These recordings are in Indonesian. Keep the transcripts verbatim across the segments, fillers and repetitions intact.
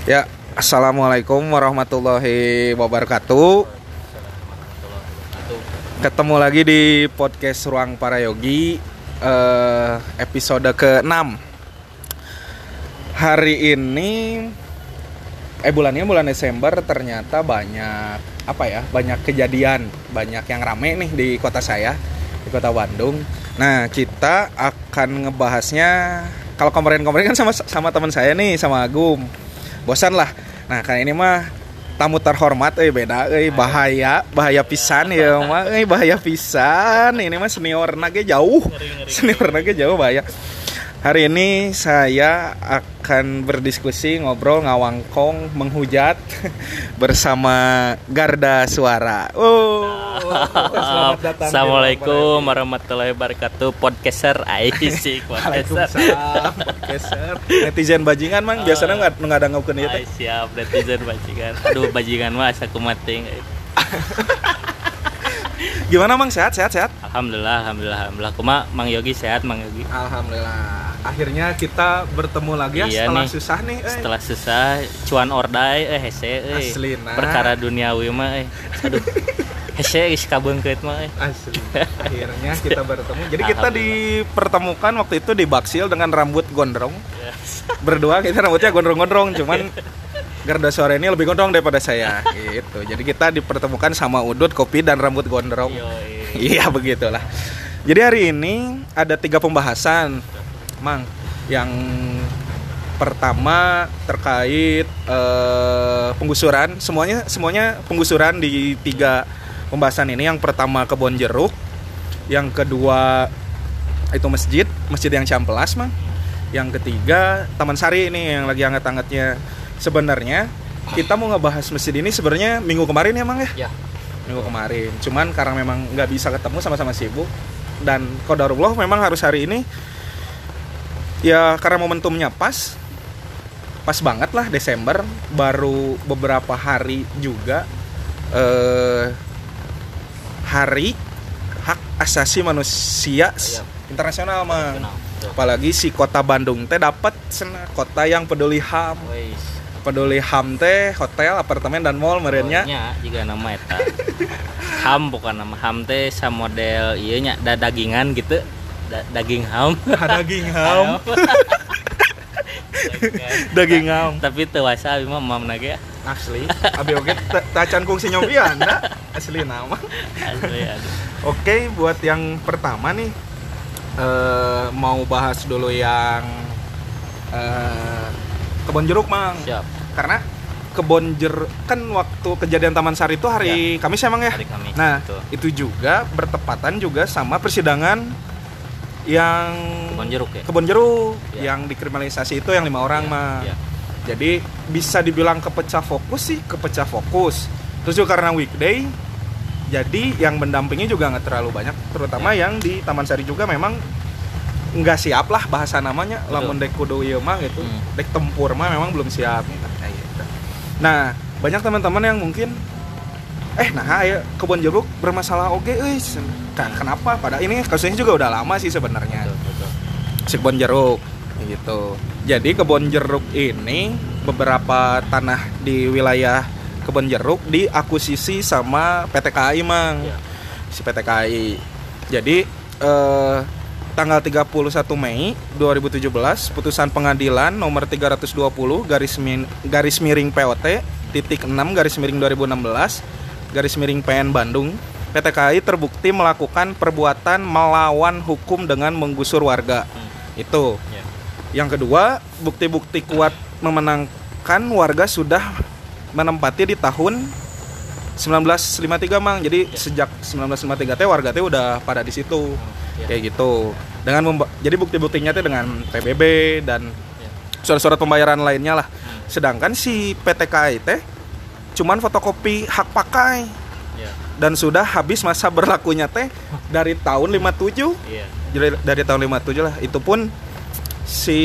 Ya, assalamualaikum warahmatullahi wabarakatuh. Ketemu lagi di podcast Ruang Para Yogi, eh, episode keenam. Hari ini, eh bulannya bulan Desember, ternyata banyak apa ya, banyak kejadian, banyak yang rame nih di kota saya, di kota Bandung. Nah, kita akan ngebahasnya. Kalau kemarin-kemarin kan sama sama teman saya nih, sama Agum. Bosan lah. Nah, kali ini mah tamu terhormat, eh beda, eh bahaya, bahaya pisan ya mah, eh bahaya pisan. Ini mah senior nage jauh, senior nage jauh bahaya. Hari ini saya akan berdiskusi, ngobrol, ngawangkong, menghujat bersama Garda Suara. Oh, selamat datang. Assalamualaikum warahmatullahi wabarakatuh. Podcaster, aisik podcaster. Waalaikumsalam, podcaster. Netizen bajingan mang biasanya nggak nggak ada ngaukeun ieu teh. Siap, netizen bajingan. Aduh, bajingan mah asa kumating. Gimana mang, sehat sehat sehat? Alhamdulillah, alhamdulillah, alhamdulillah. Kuma Mang Yogi sehat, Mang Yogi. Alhamdulillah. Akhirnya kita bertemu lagi ya, iya setelah nih, susah nih. Eh. Setelah susah, cuan ordai, eh hese, eh. Asli nah. Perkara duniawi mah, eh. Aduh. Hese geus kabeungkeut mah, eh. Asli. Akhirnya kita bertemu. Jadi kita dipertemukan waktu itu di Baksil dengan rambut gondrong. Yes. Berdua kita rambutnya gondrong-gondrong, cuman Garda Suara ini lebih gondrong daripada saya gitu. Jadi kita dipertemukan sama udut, kopi, dan rambut gondrong. Iya begitulah. Jadi hari ini ada tiga pembahasan, Mang. Yang pertama terkait eh, penggusuran. Semuanya semuanya penggusuran di tiga pembahasan ini. Yang pertama Kebon Jeruk, yang kedua itu masjid, masjid yang Cihampelas, Mang. Yang ketiga Taman Sari ini yang lagi hangat-hangatnya. Sebenarnya kita mau ngebahas masjid ini sebenarnya minggu kemarin ya, Mang ya? Ya. Minggu kemarin. Cuman karena memang nggak bisa ketemu, sama-sama sibuk, dan qadarullah memang harus hari ini. Ya karena momentumnya pas, pas banget lah, Desember, baru beberapa hari juga eh, Hari Hak Asasi Manusia ya, internasional, Mang. Apalagi si kota Bandung teh dapat kota yang peduli H A M. Weiss. Peduli H A M teh hotel, apartemen, dan mall merenya. Nya juga nama eta. H A M bukan nama H A M teh sa model ieu nya da dagingan gitu. Da, daging H A M. Daging H A M. Daging H A M. Tapi teu wasa abi mah mamna ge. Asli. Abi oge tacan kungsi nyompian da. Asli nama. Asli. Oke, buat yang pertama nih uh, mau bahas dulu yang uh, Kebon Jeruk, Mang. Siap. Karena Kebon Jeruk kan waktu kejadian Taman Sari itu hari ya. Kamis emang ya? Hari Kamis. Nah, betul. Itu juga bertepatan juga sama persidangan yang Kebon Jeruk ya? Kebon Jeruk ya. Yang dikriminalisasi itu yang lima orang, ya. Mah. Ya. Jadi bisa dibilang kepecah fokus sih, kepecah fokus. Terus juga karena weekday, jadi yang mendampingi juga nggak terlalu banyak, terutama ya. Yang di Taman Sari juga memang nggak siap lah bahasa namanya. Betul. Lamun dek kudu ieu mah gitu, hmm. dek tempur mah memang belum siap gitu. Nah, banyak teman-teman yang mungkin eh nah ya Kebon Jeruk bermasalah oge euy. Kenapa? Padahal ini kasusnya juga udah lama sih sebenarnya. Si Kebon Jeruk gitu. Jadi Kebon Jeruk ini beberapa tanah di wilayah Kebon Jeruk diakuisisi sama P T K A I, Mang. Ya. Si P T K A I. Jadi eh tanggal tiga puluh satu Mei dua ribu tujuh belas, putusan pengadilan nomor tiga ratus dua puluh garis, min, garis miring P O T titik enam garis miring dua ribu enam belas garis miring P N Bandung, P T K A I terbukti melakukan perbuatan melawan hukum dengan menggusur warga. Hmm. Itu. Yeah. Yang kedua, bukti-bukti kuat memenangkan warga sudah menempati di tahun sembilan belas lima puluh tiga, Mang. Jadi yeah. Sejak sembilan belas lima puluh tiga teh warga teh udah pada di situ. Oh. Ya. Kayak gitu. Dengan memba- jadi bukti-buktinya itu dengan P B B dan ya. Surat-surat pembayaran lainnya lah. Hmm. Sedangkan si P T K A I teh cuman fotokopi hak pakai. Ya. Dan sudah habis masa berlakunya teh dari tahun lima puluh tujuh. Ya. Jadi dari tahun lima puluh tujuh lah. Itu pun si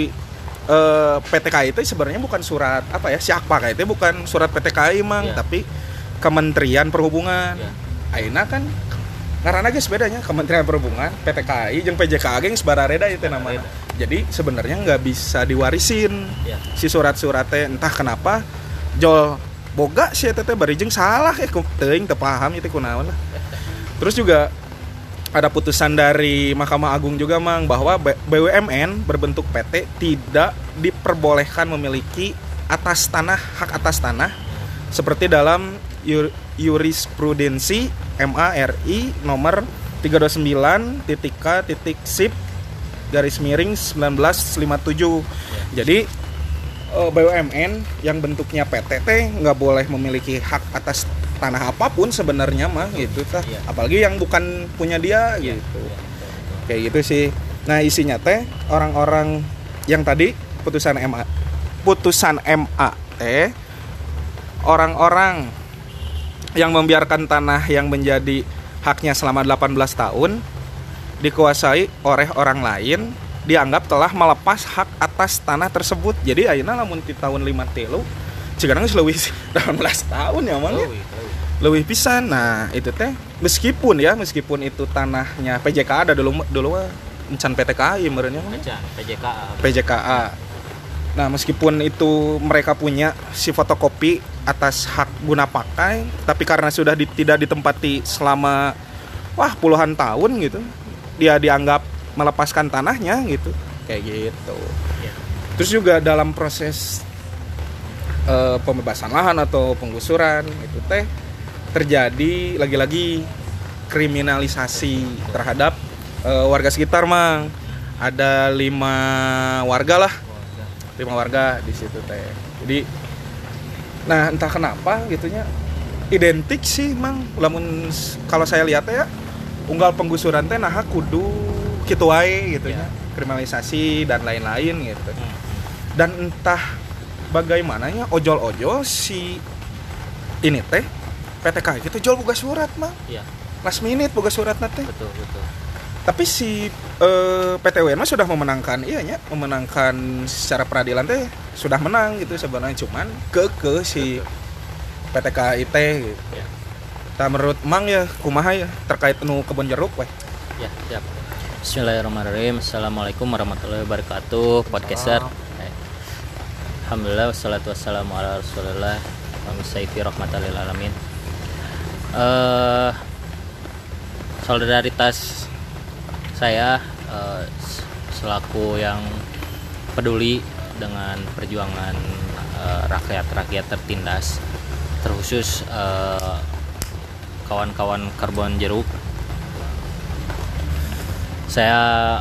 uh, P T K A I itu sebenarnya bukan surat apa ya, si hak pakai itu bukan surat P T K A I, Mang, ya. Tapi Kementerian Perhubungan. Ya. Aina kan karena geus bedanya Kementerian Perhubungan, P T K A I jeung P J K A ge geus barareda ieu teh namanya. Jadi sebenarnya nggak bisa diwarisin Ya. si surat-suratnya, entah kenapa jol boga sih teh barijeng salah eh teuing teu paham itu kunaon lah. Terus juga ada putusan dari Mahkamah Agung juga mang bahwa B U M N berbentuk P T tidak diperbolehkan memiliki atas tanah hak atas tanah seperti dalam yur, jurisprudensi M A R I nomor tiga dua sembilan titik K titik sip garis miring seribu sembilan ratus lima puluh tujuh. Jadi B U M N yang bentuknya P T teh nggak boleh memiliki hak atas tanah apapun sebenarnya mah gitu tah. Ya. Apalagi yang bukan punya dia Ya. gitu. Ya. Kayak gitu sih. Nah, isinya teh orang-orang yang tadi putusan M A putusan M A teh orang-orang yang membiarkan tanah yang menjadi haknya selama delapan belas tahun dikuasai oleh orang lain dianggap telah melepas hak atas tanah tersebut. Jadi ayeuna lamun ti tahun lima tilu cigarang geus leuwih delapan belas tahun ya mang ya. Leuwih pisan. Nah, itu teh meskipun ya meskipun itu tanahnya P J K A ada dulu dulu encan P T K A ieu meureunnya mah. Acan P J K A. P J K A. Nah, meskipun itu mereka punya si fotokopi atas hak guna pakai, tapi karena sudah di, tidak ditempati selama wah puluhan tahun gitu, dia dianggap melepaskan tanahnya gitu, kayak gitu. Ya. Terus juga dalam proses uh, pembebasan lahan atau penggusuran itu teh terjadi lagi-lagi kriminalisasi terhadap uh, warga sekitar mang. Ada lima warga lah, lima warga di situ teh. Jadi, nah entah kenapa gitunya identik sih mang. Lamun kalau saya lihat ya unggal penggusuran teh nah kudu kitu wae gitu ya. Kriminalisasi dan lain-lain gitu. Dan entah bagaimananya ojol-ojol si ini teh P T K A gitu jual boga surat mah. Iya. Last minute boga suratna teh. Betul, betul. Tapi si eh, P T W N mah sudah memenangkan iya nya, memenangkan secara peradilan teh sudah menang gitu sebenarnya, cuman keke si P T K A I teh gitu. Ya. Tah menurut Mang ya kumaha ya terkait nu kebun jeruk weh. Ya, siap. Bismillahirrahmanirrahim. Assalamualaikum warahmatullahi wabarakatuh. Podcaster. Eh. Alhamdulillah wassalatu wassalamu ala Rasulillah wa misaifi rahmatan lil alamin. Eh solidaritas saya eh, selaku yang peduli dengan perjuangan eh, rakyat-rakyat tertindas, terkhusus eh, kawan-kawan karbon jeruk. Saya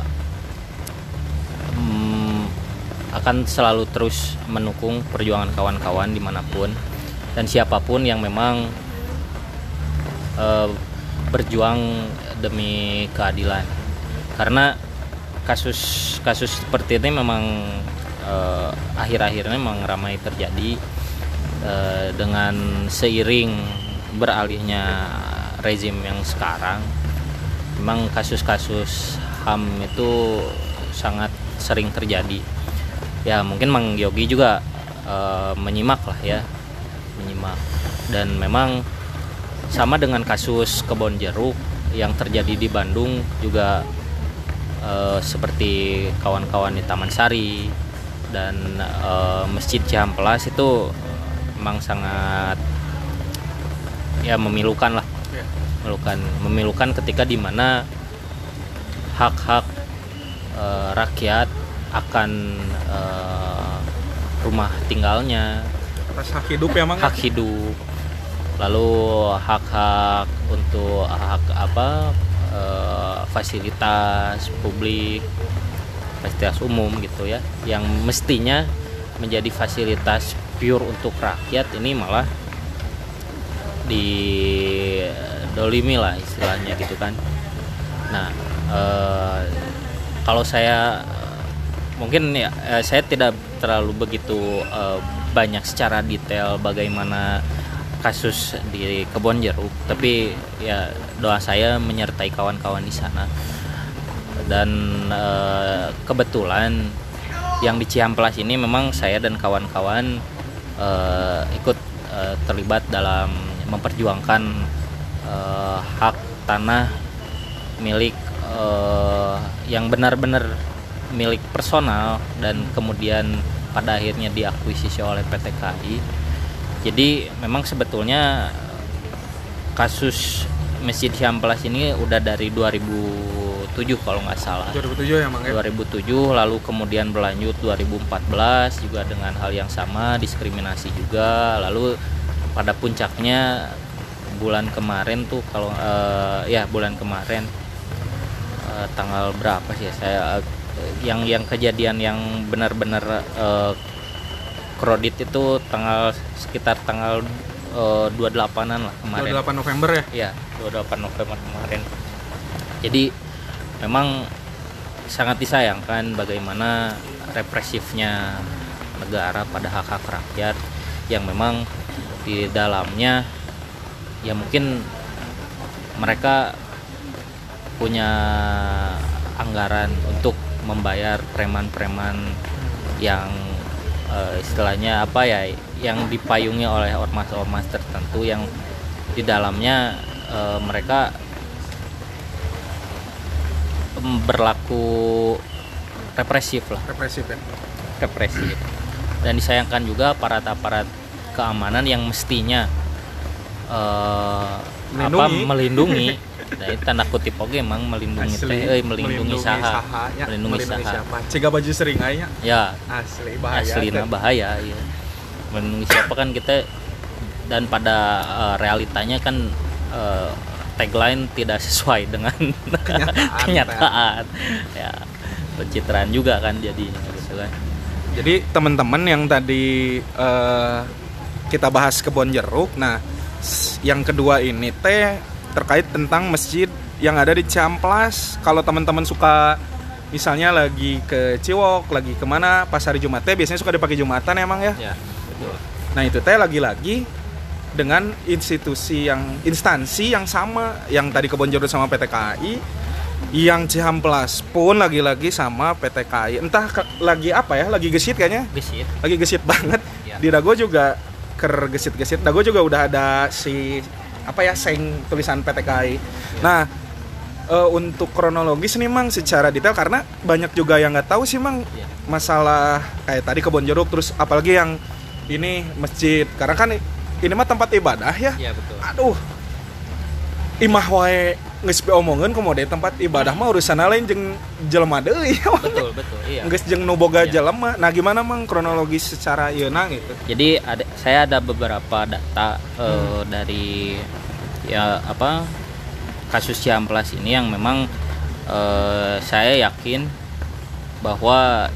mm, akan selalu terus mendukung perjuangan kawan-kawan dimanapun dan siapapun yang memang uh, berjuang demi keadilan. Karena kasus-kasus seperti ini memang uh, akhir-akhirnya memang ramai terjadi uh, dengan seiring beralihnya rezim yang sekarang. Memang kasus-kasus H A M itu sangat sering terjadi. Ya mungkin Mang Yogi juga e, menyimak lah ya, menyimak. Dan memang sama dengan kasus kebun jeruk yang terjadi di Bandung juga e, seperti kawan-kawan di Taman Sari dan e, Masjid Cihampelas itu memang sangat ya memilukan lah. memilukan memilukan ketika di mana hak-hak e, rakyat akan e, rumah tinggalnya, Atas hak hidup ya Mang. hak hidup, lalu hak-hak untuk hak apa e, fasilitas publik, fasilitas umum gitu ya, yang mestinya menjadi fasilitas pure untuk rakyat ini malah di dolimi lah istilahnya gitu kan. Nah e, kalau saya mungkin ya eh, saya tidak terlalu begitu e, banyak secara detail bagaimana kasus di kebun jeruk, tapi ya doa saya menyertai kawan-kawan di sana. Dan e, kebetulan yang di Cihampelas ini memang saya dan kawan-kawan e, ikut e, terlibat dalam memperjuangkan Uh, hak tanah milik uh, yang benar-benar milik personal dan kemudian pada akhirnya diakuisisi oleh P T K I. Jadi memang sebetulnya kasus Masjid Cihampelas ini udah dari dua ribu tujuh kalau nggak salah. dua ribu tujuh ya Mang ya? dua ribu tujuh, lalu kemudian berlanjut dua ribu empat belas juga dengan hal yang sama, diskriminasi juga. Lalu pada puncaknya bulan kemarin tuh kalau uh, ya bulan kemarin uh, tanggal berapa sih ya saya uh, yang yang kejadian yang benar-benar uh, kredit itu tanggal sekitar tanggal uh, dua puluh delapan-an lah kemarin. dua puluh delapan November ya? Iya, dua puluh delapan November kemarin. Jadi memang sangat disayangkan bagaimana represifnya negara pada hak-hak rakyat yang memang di dalamnya ya mungkin mereka punya anggaran untuk membayar preman-preman yang e, istilahnya apa ya, yang dipayungi oleh ormas-ormas tertentu yang di dalamnya e, mereka berlaku represif lah, represif ya, represif. Dan disayangkan juga aparat-aparat keamanan yang mestinya Uh, apa melindungi dari tanda kutip oke emang melindungi asli, teh eh, melindungi, melindungi saha, saha ya, melindungi, melindungi saha siapa cega baju seringainya ya asli bahaya asli nah bahaya ya. Melindungi siapa kan kita, dan pada uh, realitanya kan uh, tagline tidak sesuai dengan kenyataan, kenyataan. Ya pencitraan juga kan jadinya gitu kan. Jadi teman-teman yang tadi uh, kita bahas kebon jeruk, nah yang kedua ini teh terkait tentang masjid yang ada di Cihampelas. Kalau teman-teman suka misalnya lagi ke Ciwok, lagi kemana pas hari Jumat teh biasanya suka dipakai Jumatan emang ya. Ya betul. Nah itu teh lagi-lagi dengan institusi yang instansi yang sama, yang tadi Kebon Jeruk sama P T K I, yang Cihampelas pun lagi-lagi sama P T K I. Entah ke, lagi apa ya, lagi gesit kayaknya. Gesit. Lagi gesit banget. Ya. Di Dago juga ker gesit-gesit. Dago juga udah ada si apa ya seng tulisan P T K I. Ya. Nah e, untuk kronologis nih Mang secara detail karena banyak juga yang nggak tahu sih Mang ya. Masalah kayak tadi Kebon Jeruk, terus apalagi yang ini masjid. Karena kan ini mah tempat ibadah ya. Iya betul. Aduh. Imah wae geus omongkeun komo tempat ibadah mah urusan lain jeung jelema deui. Betul, betul. Iya. Geus jeung nu boga iya. jelema. Nah, gimana Mang kronologis secara yeuna gitu? Jadi ada, saya ada beberapa data hmm. uh, dari ya apa kasus Cihampelas ini yang memang uh, saya yakin bahwa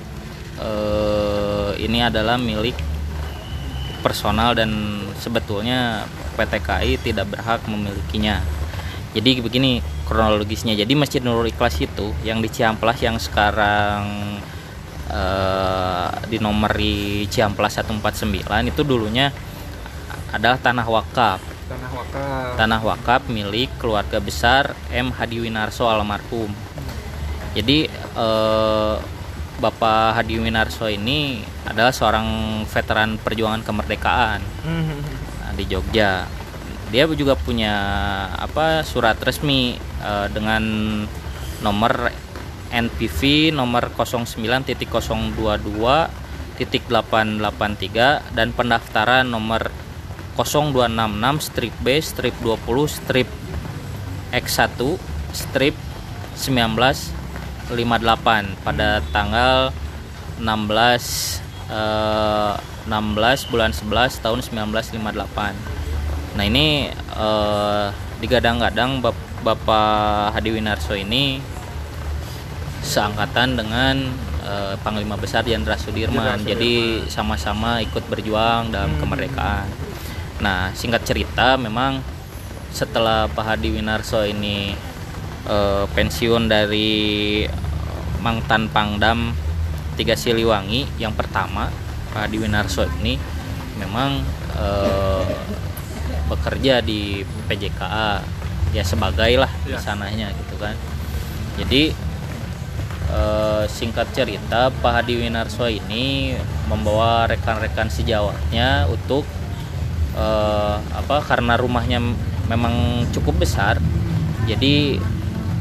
uh, ini adalah milik personal dan sebetulnya P T K I tidak berhak memilikinya. Jadi begini kronologisnya. Jadi Masjid Nurul Ikhlas itu yang di Cihampelas yang sekarang uh, di nomor di Cihampelas seratus empat puluh sembilan itu dulunya adalah tanah wakaf. Tanah wakaf. Tanah wakaf milik keluarga besar M Hadiwinarso almarhum. Jadi uh, Bapak Hadiwinarso ini adalah seorang veteran perjuangan kemerdekaan nah, di Jogja. Dia juga punya apa surat resmi uh, dengan nomor N P V nomor nol sembilan titik nol dua dua titik delapan delapan tiga dan pendaftaran nomor nol dua enam enam strip B strip dua puluh strip X satu strip seribu sembilan ratus lima puluh delapan pada tanggal enam belas eh, enam belas bulan sebelas tahun seribu sembilan ratus lima puluh delapan. Nah ini eh, digadang-gadang Bap- Bapak Hadiwinarso ini seangkatan dengan eh, Panglima Besar Jenderal Sudirman. Sudirman. Jadi sama-sama ikut berjuang dalam hmm. kemerdekaan. Nah singkat cerita memang setelah Pak Hadiwinarso ini eh, pensiun dari mantan Pangdam Tiga Siliwangi yang pertama, Pak Hadiwinarso ini memang eh, bekerja di P J K A ya sebagai lah ya. Di sananya gitu kan. Jadi eh, singkat cerita Pak Hadiwinarso ini membawa rekan-rekan sejawatnya untuk eh, apa karena rumahnya memang cukup besar, jadi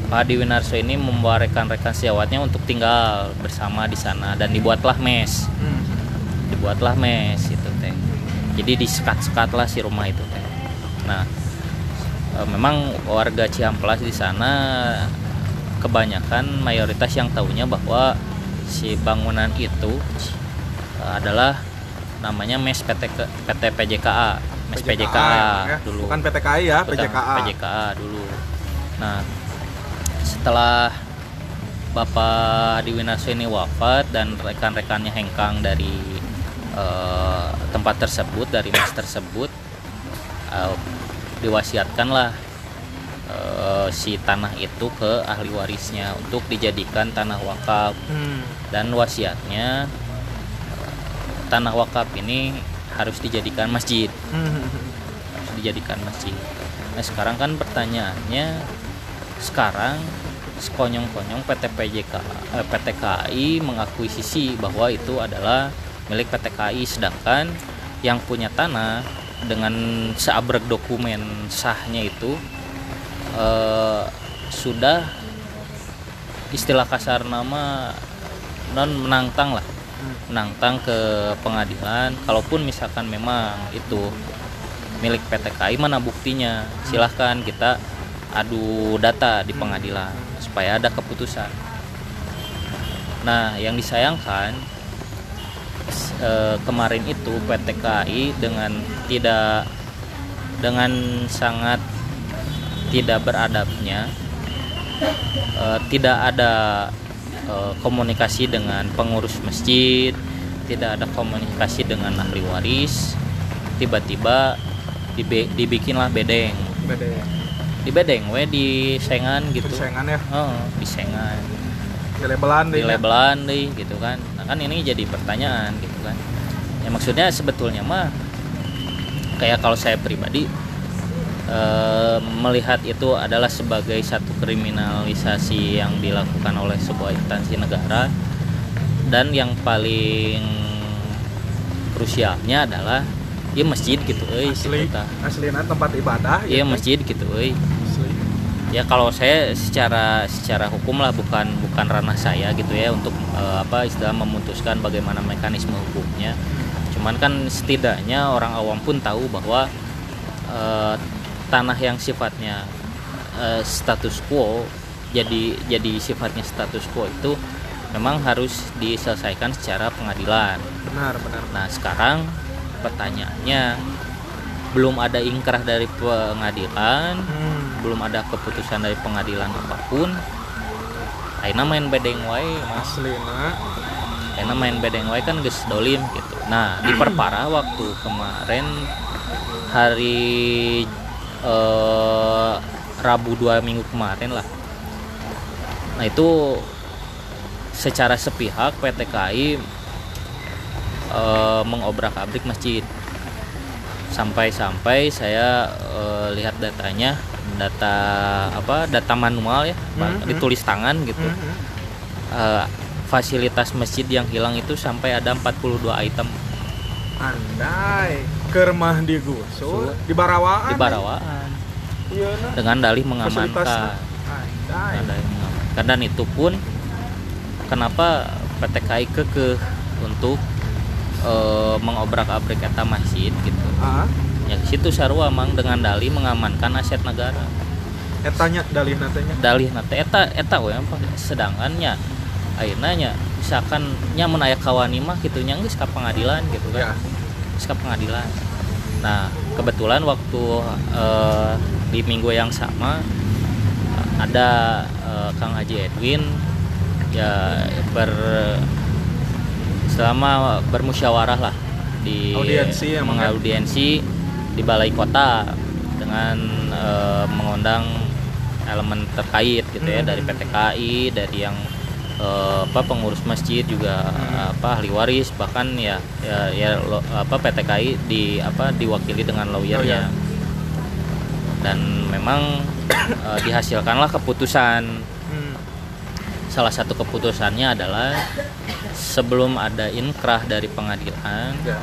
Pak Hadi Winarso ini membawa rekan-rekan sejawatnya untuk tinggal bersama di sana dan dibuatlah mes. Hmm. Dibuatlah mes itu teh. Jadi disekat-sekat lah si rumah itu teh. Nah, e, memang warga Cihamplas di sana kebanyakan mayoritas yang tahunya bahwa si bangunan itu e, adalah namanya mes P T K, P T P J K A, mes P J K A ya, dulu. Bukan P T K I ya, P J K A. P J K A dulu. Nah, setelah Bapak Hadi Winarso ini wafat dan rekan-rekannya hengkang dari uh, tempat tersebut, dari mes tersebut, uh, diwasiatkanlah uh, si tanah itu ke ahli warisnya untuk dijadikan tanah wakaf. Hmm. Dan wasiatnya uh, tanah wakaf ini harus dijadikan masjid. Hmm. Harus dijadikan masjid. Nah, sekarang kan pertanyaannya, sekarang sekonyong-konyong P T P J K eh, P T K I mengakuisisi bahwa itu adalah milik P T K I, sedangkan yang punya tanah dengan seabrek dokumen sahnya itu eh, sudah istilah kasar nama non menantang lah, menantang ke pengadilan. Kalaupun misalkan memang itu milik P T K I, mana buktinya? Silahkan kita adu data di pengadilan supaya ada keputusan. Nah, yang disayangkan eh, kemarin itu P T K I dengan tidak dengan sangat tidak beradabnya, eh, tidak ada eh, komunikasi dengan pengurus masjid, tidak ada komunikasi dengan ahli waris. Tiba-tiba dibe- dibikinlah bedeng. Bedeng. Di bedeng we di sengan gitu. Di sengan ya? Oh, di sengan. Di labelan deh. Di labelan deh gitu kan. Nah, kan ini jadi pertanyaan gitu kan. Ya maksudnya sebetulnya mah kayak kalau saya pribadi e, melihat itu adalah sebagai satu kriminalisasi yang dilakukan oleh sebuah instansi negara, dan yang paling krusialnya adalah ya masjid gitu euy, asli gitu, aslina tempat ibadah iya gitu. Masjid gitu euy. Ya kalau saya secara secara hukum lah, bukan bukan ranah saya gitu ya untuk e, apa istilah memutuskan bagaimana mekanisme hukumnya. Cuman kan setidaknya orang awam pun tahu bahwa e, tanah yang sifatnya e, status quo jadi jadi sifatnya status quo itu memang harus diselesaikan secara pengadilan. Benar, benar. Nah, sekarang pertanyaannya, belum ada ingkrah dari pengadilan, hmm. belum ada keputusan dari pengadilan apapun. Aina main bedeng wae, aslina. Aina main bedeng wae kan geus dolim gitu. Nah, diperparah waktu kemarin hari eh, Rabu dua minggu kemarin lah. Nah, itu secara sepihak P T K I E, mengobrak-abrik masjid, sampai-sampai saya e, lihat datanya, data apa data manual ya, mm-hmm. ditulis tangan gitu. Mm-hmm. E, fasilitas masjid yang hilang itu sampai ada empat puluh dua item. Andai kermah digusur di Barawaan. Di Barawaan. Iya, nah. Dengan dalih mengamankan. Andai. Dalih mengamankan, dan itu pun kenapa P T K I kekeh untuk E, mengobrak-abrik eta masjid gitu. Uh-huh. Ya situ sarua mang dengan dalih mengamankan aset negara. Etanya dalih natenya. Dalih nate eta eta we sedangkan nya ayeuna nya misalkan nya mun aya kawani mah kitu nya geus ka pengadilan gitu kan. Yeah. Geus ka pengadilan. Nah, kebetulan waktu e, di minggu yang sama ada e, Kang Haji Edwin ya ber selama bermusyawarah lah di audiensi, mengaudiensi di Balai Kota dengan e, mengundang elemen terkait gitu ya, hmm. dari P T K I, dari yang e, apa pengurus masjid juga, hmm. apa ahli waris, bahkan ya ya, ya lo, apa P T K I di apa diwakili dengan lawyernya. Oh, ya. Dan memang e, dihasilkanlah keputusan. Hmm. Salah satu keputusannya adalah sebelum ada inkrah dari pengadilan, ya,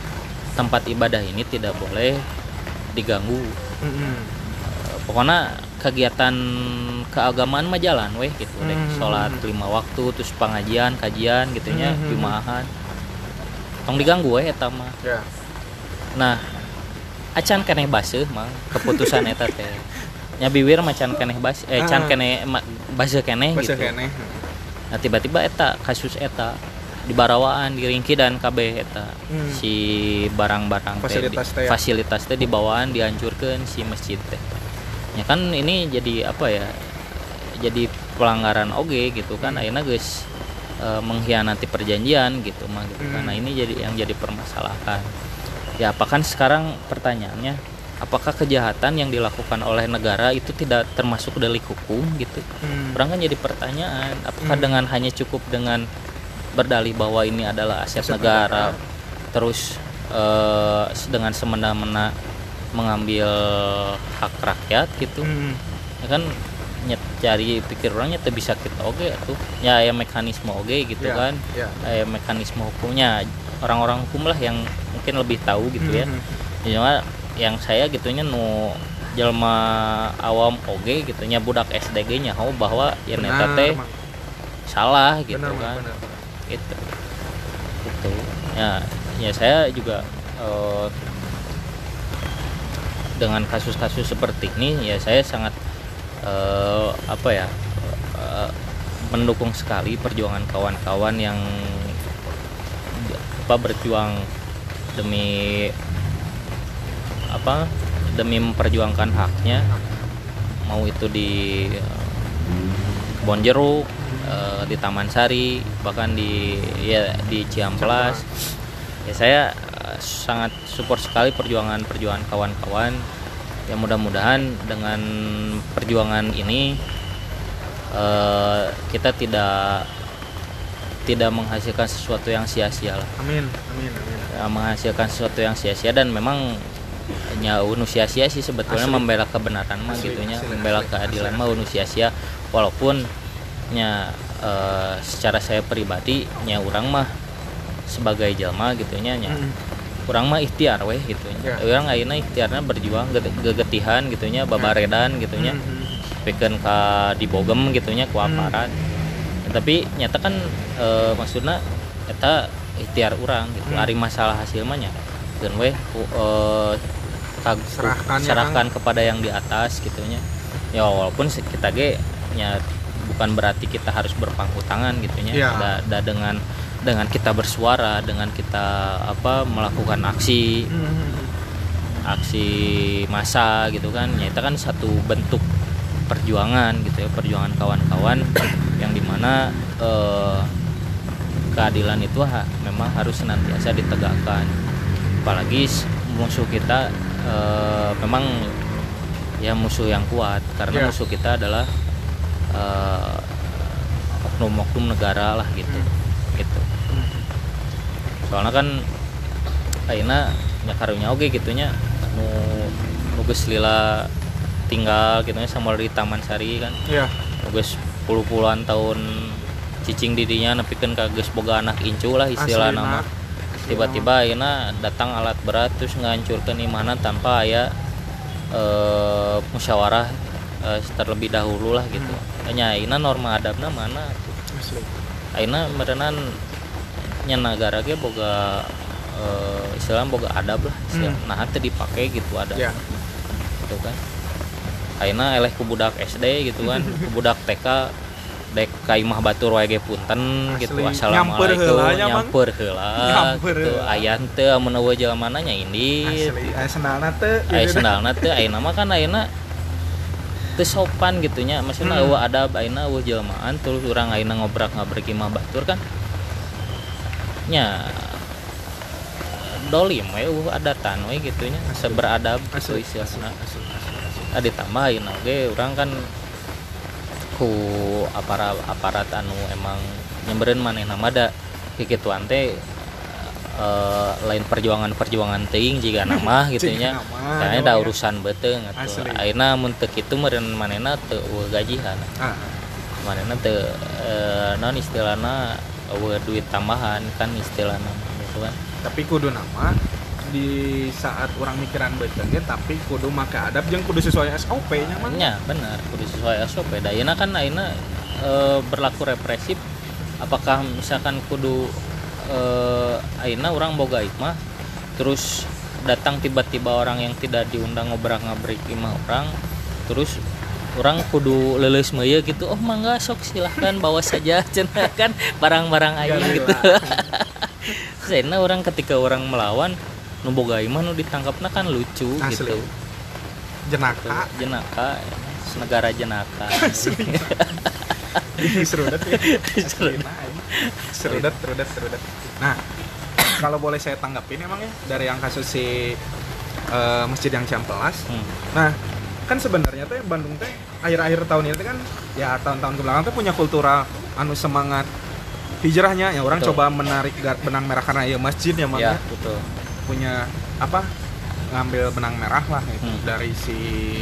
tempat ibadah ini tidak boleh diganggu. Mm-hmm. Pokoknya kegiatan keagamaan mah jalan weh gitu deh. Hmm. Sholat lima waktu terus pengajian kajian gitunya Hmm. jumaahan tong diganggu weh eta mah. Ya. Nah acan keneh baseuh mang keputusan eta teh nya biwir macan keneh bas eh can Ah. keneh ma- baseuh keneh Bahasa gitu. keneh. Nah tiba-tiba eta kasus eta di Barawaan di Ringki dan K B eta Hmm. si barang-barang teh Fasilitas di- teh ya. fasilitas teh di bawaan dihancurkeun si masjid teh. Ya kan ini jadi apa ya? Jadi pelanggaran oge gitu kan Hmm. ayeuna geus e, mengkhianati perjanjian gitu mah gitu kan. Hmm. Nah ini jadi yang jadi permasalahan. Ya apakah sekarang pertanyaannya apakah kejahatan yang dilakukan oleh negara itu tidak termasuk delik hukum gitu? Hmm. Orang kan jadi pertanyaan, apakah Hmm. dengan hanya cukup dengan berdalih bahwa ini adalah aset, Aset negara, negara. terus eh, dengan semena-mena mengambil hak rakyat gitu, Hmm. ya kan nyet cari pikir orangnya tuh bisa kita oge tuh, ya ya mekanisme oge gitu Ya, kan, ya. ya mekanisme hukumnya orang-orang hukum lah yang mungkin lebih tahu gitu ya. Hmm. Ya cuma yang saya gitunya nu jelma awam oge gitunya budak S D G nyaho bahwa ya neta Benar, teh Mang. salah gitu Benar, Mang, kan benar. gitu gitu ya ya saya juga eh, dengan kasus-kasus seperti ini ya saya sangat eh, apa ya eh, mendukung sekali perjuangan kawan-kawan yang apa berjuang demi apa demi memperjuangkan haknya, mau itu di Kebon Jeruk, eh, di Taman Sari, bahkan di ya di Ciamplas. Ya saya eh, sangat support sekali perjuangan-perjuangan kawan-kawan. Ya mudah-mudahan dengan perjuangan ini eh, kita tidak tidak menghasilkan sesuatu yang sia-sia lah. Amin, amin, amin. Ya, menghasilkan sesuatu yang sia-sia dan memang nya unu sia-sia sih sebetulnya Asli. membela kebenaran mah Asli, gitunya, asli, membela asli, keadilan asli. mah unu sia-sia walaupun nya eh, secara saya pribadi nya urang mah sebagai jalma gitunya nya Hmm. urang mah ikhtiar weh gitunya. Ya. Urang ayeuna ikhtiarna berjuang ge- gegetihan gitunya babaredan gitunya. Hmm. Pikeun ka dibogem gitunya ku aparat. Ya, tapi nyata kan e, maksudna eta ikhtiar urang gitu. Hmm. Ari masalah hasil mah nya geun we ku- e, kag- Serahkan ya, serahkan kepada yang di atas gitunya. Ya walaupun se- kita ge nya bukan berarti kita harus berpangku tangan gitunya. Ya. Da, da dengan dengan kita bersuara, dengan kita apa melakukan aksi Hmm. aksi massa gitu kan ya itu kan satu bentuk perjuangan gitu ya, perjuangan kawan-kawan yang dimana eh, keadilan itu ha, memang harus senantiasa ditegakkan, apalagi s- musuh kita eh, memang ya musuh yang kuat karena Ya. musuh kita adalah eh, oknum-oknum negara lah gitu gitu soalnya kan ayeuna nya karunya oge gitunya nu nu geus lila tinggal gitunya sama di Taman Sari kan Ya. nu geus puluh-puluhan tahun cicing didinya nepikeun ka geus boga anak incu lah istilah Aslina. nama tiba-tiba ayeuna datang alat berat terus ngahancurkeun imana tanpa aya eh, musyawarah eh, terlebih dahulu lah gitu nya ayeuna norma adabna mana Asli. ayeuna merenan nya negara ge boga uh, istilah boga adab lah istilah. Hmm. Nah teh dipake gitu ada Ya. gitu kan ayeuna eleh ku budak S D gitu kan ku budak T K dek ka imah batur wae ge punten Asli. gitu Nyamper assalamualaikum heula nya, Mang. nyamper heula Nyamper gitu heula. ayan teu amun eueuh jelema nya indit Asli. Aya sendalna teu. aya gitu. sendalna teu ayeuna mah kan ayeuna teu sopan gitunya maksudna Hmm. eueuh adab ayeuna eueuh jelmaan terus urang ayeuna ngobrak-ngabrik imah batur kan nya dolim we eueuh adatan we gitunya Asli. seberadab gitu Asli. istilahna Asli. Asli. Asli. ah ditambah ayeuna oge urang kan ku aparat aparat anu emang nyambereun manehna mah da kikituan teh eh, lain perjuangan-perjuangan teuing jiga nama gitu nya. Jiga nama, Karena nama da ya. urusan beuteung atuh. Asli. Ayeuna mun teu kitu meureun manehna teu eueuh gajihan. Ah. Manehna teu eh, naon istilahna eueuh duit tambahan kan istilahna gitu kan. Tapi kudu nama di saat orang mikiran beuteung ge tapi kudu make adab jeung kudu sesuai S O P nya mah. Nya bener kudu sesuai S O P. Da ayeuna kan ayeuna e, berlaku represif. Apakah misalkan kudu e, ayeuna urang boga imah terus datang tiba-tiba orang yang tidak diundang ngobrak-ngabrik imah orang terus orang kudu leuleus meuyeuk gitu, oh mangga sok silahkan bawa saja cenah kan barang-barang aing gitu. Karena orang ketika orang melawan nu boga imah nu ditangkapna kan lucu. Asli. Gitu. Jenaka, gitu. Jenaka, negara jenaka. Serudet ya. Serudet, serudet, serudet. Nah, kalau boleh saya tanggapin emang ya dari yang kasus si uh, masjid yang Cihampelas. Hmm. Nah, kan sebenarnya teh Bandung teh akhir-akhir tahun ini kan ya tahun-tahun kebelakang tuh punya kultural anu semangat hijrahnya ya orang betul. Coba menarik benang merah karena ya masjid ya makanya ya, betul. Punya apa ngambil benang merah lah gitu hmm. dari si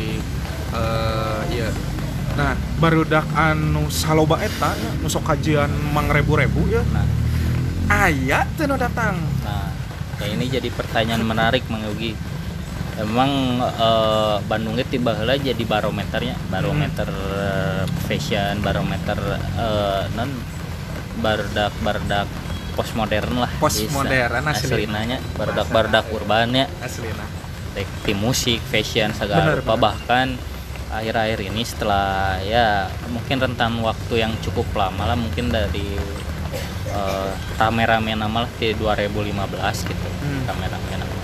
uh, ya nah barudak anu saloba eta nu sok kajian mangrebu-rebu ya nah aya teu nu datang. Nah kayak ini jadi pertanyaan menarik Mang Yogi. Emang uh, Bandung itu tiba heula jadi barometernya, barometer hmm. fashion, barometer uh, non bardak-bardak postmodern lah. Postmodern aslinanya, bardak-bardak urban ya. Aslina. Baik di musik, fashion segala rupa bahkan akhir-akhir ini setelah ya mungkin rentan waktu yang cukup lama lah mungkin dari uh, rame-rame nama lah di dua ribu lima belas gitu. Hmm. Rame-rame nama.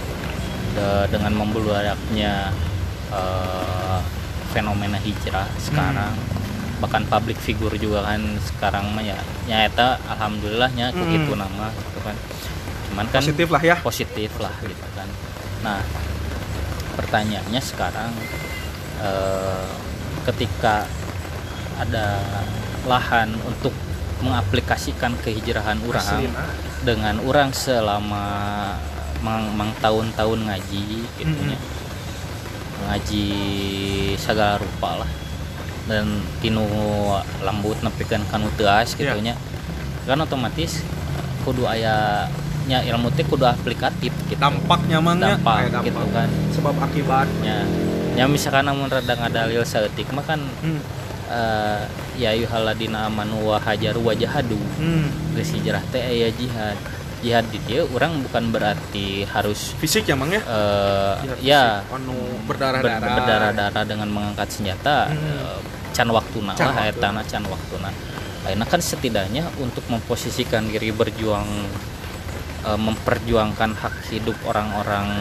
De, dengan membuludaknya uh, fenomena hijrah sekarang hmm. bahkan public figure juga kan sekarang mah ya nyata alhamdulillahnya hmm. begitu nama gitu kan cuman kan positif lah ya positif lah gitu kan. Nah pertanyaannya sekarang uh, ketika ada lahan untuk mengaplikasikan kehijrahan orang dengan orang selama mang, mang tahun-tahun ngaji gitunya mm-hmm. ngaji segala rupa lah dan tinu lembut nepikeun kanu teu as gitunya yeah. Kan otomatis kudu aya nya ilmu teh kudu aplikatif gitu dampaknya mangnya dampak, dampak gitu kan sebab akibatnya nya misalkan namun rada ngadalil saeutik mah kan hmm. uh, ya ayyuhalladzina amanu wa hajaru wa jahadu hmm. geus hijrah teh aya jihad. Jihad di dia orang bukan berarti harus fisik ya mang ya uh, ya anu berdarah-darah ber, berdarah-darah dengan mengangkat senjata hmm. uh, can waktuna can lah etana can waktuna ayeuna kan setidaknya untuk memposisikan diri berjuang uh, memperjuangkan hak hidup orang-orang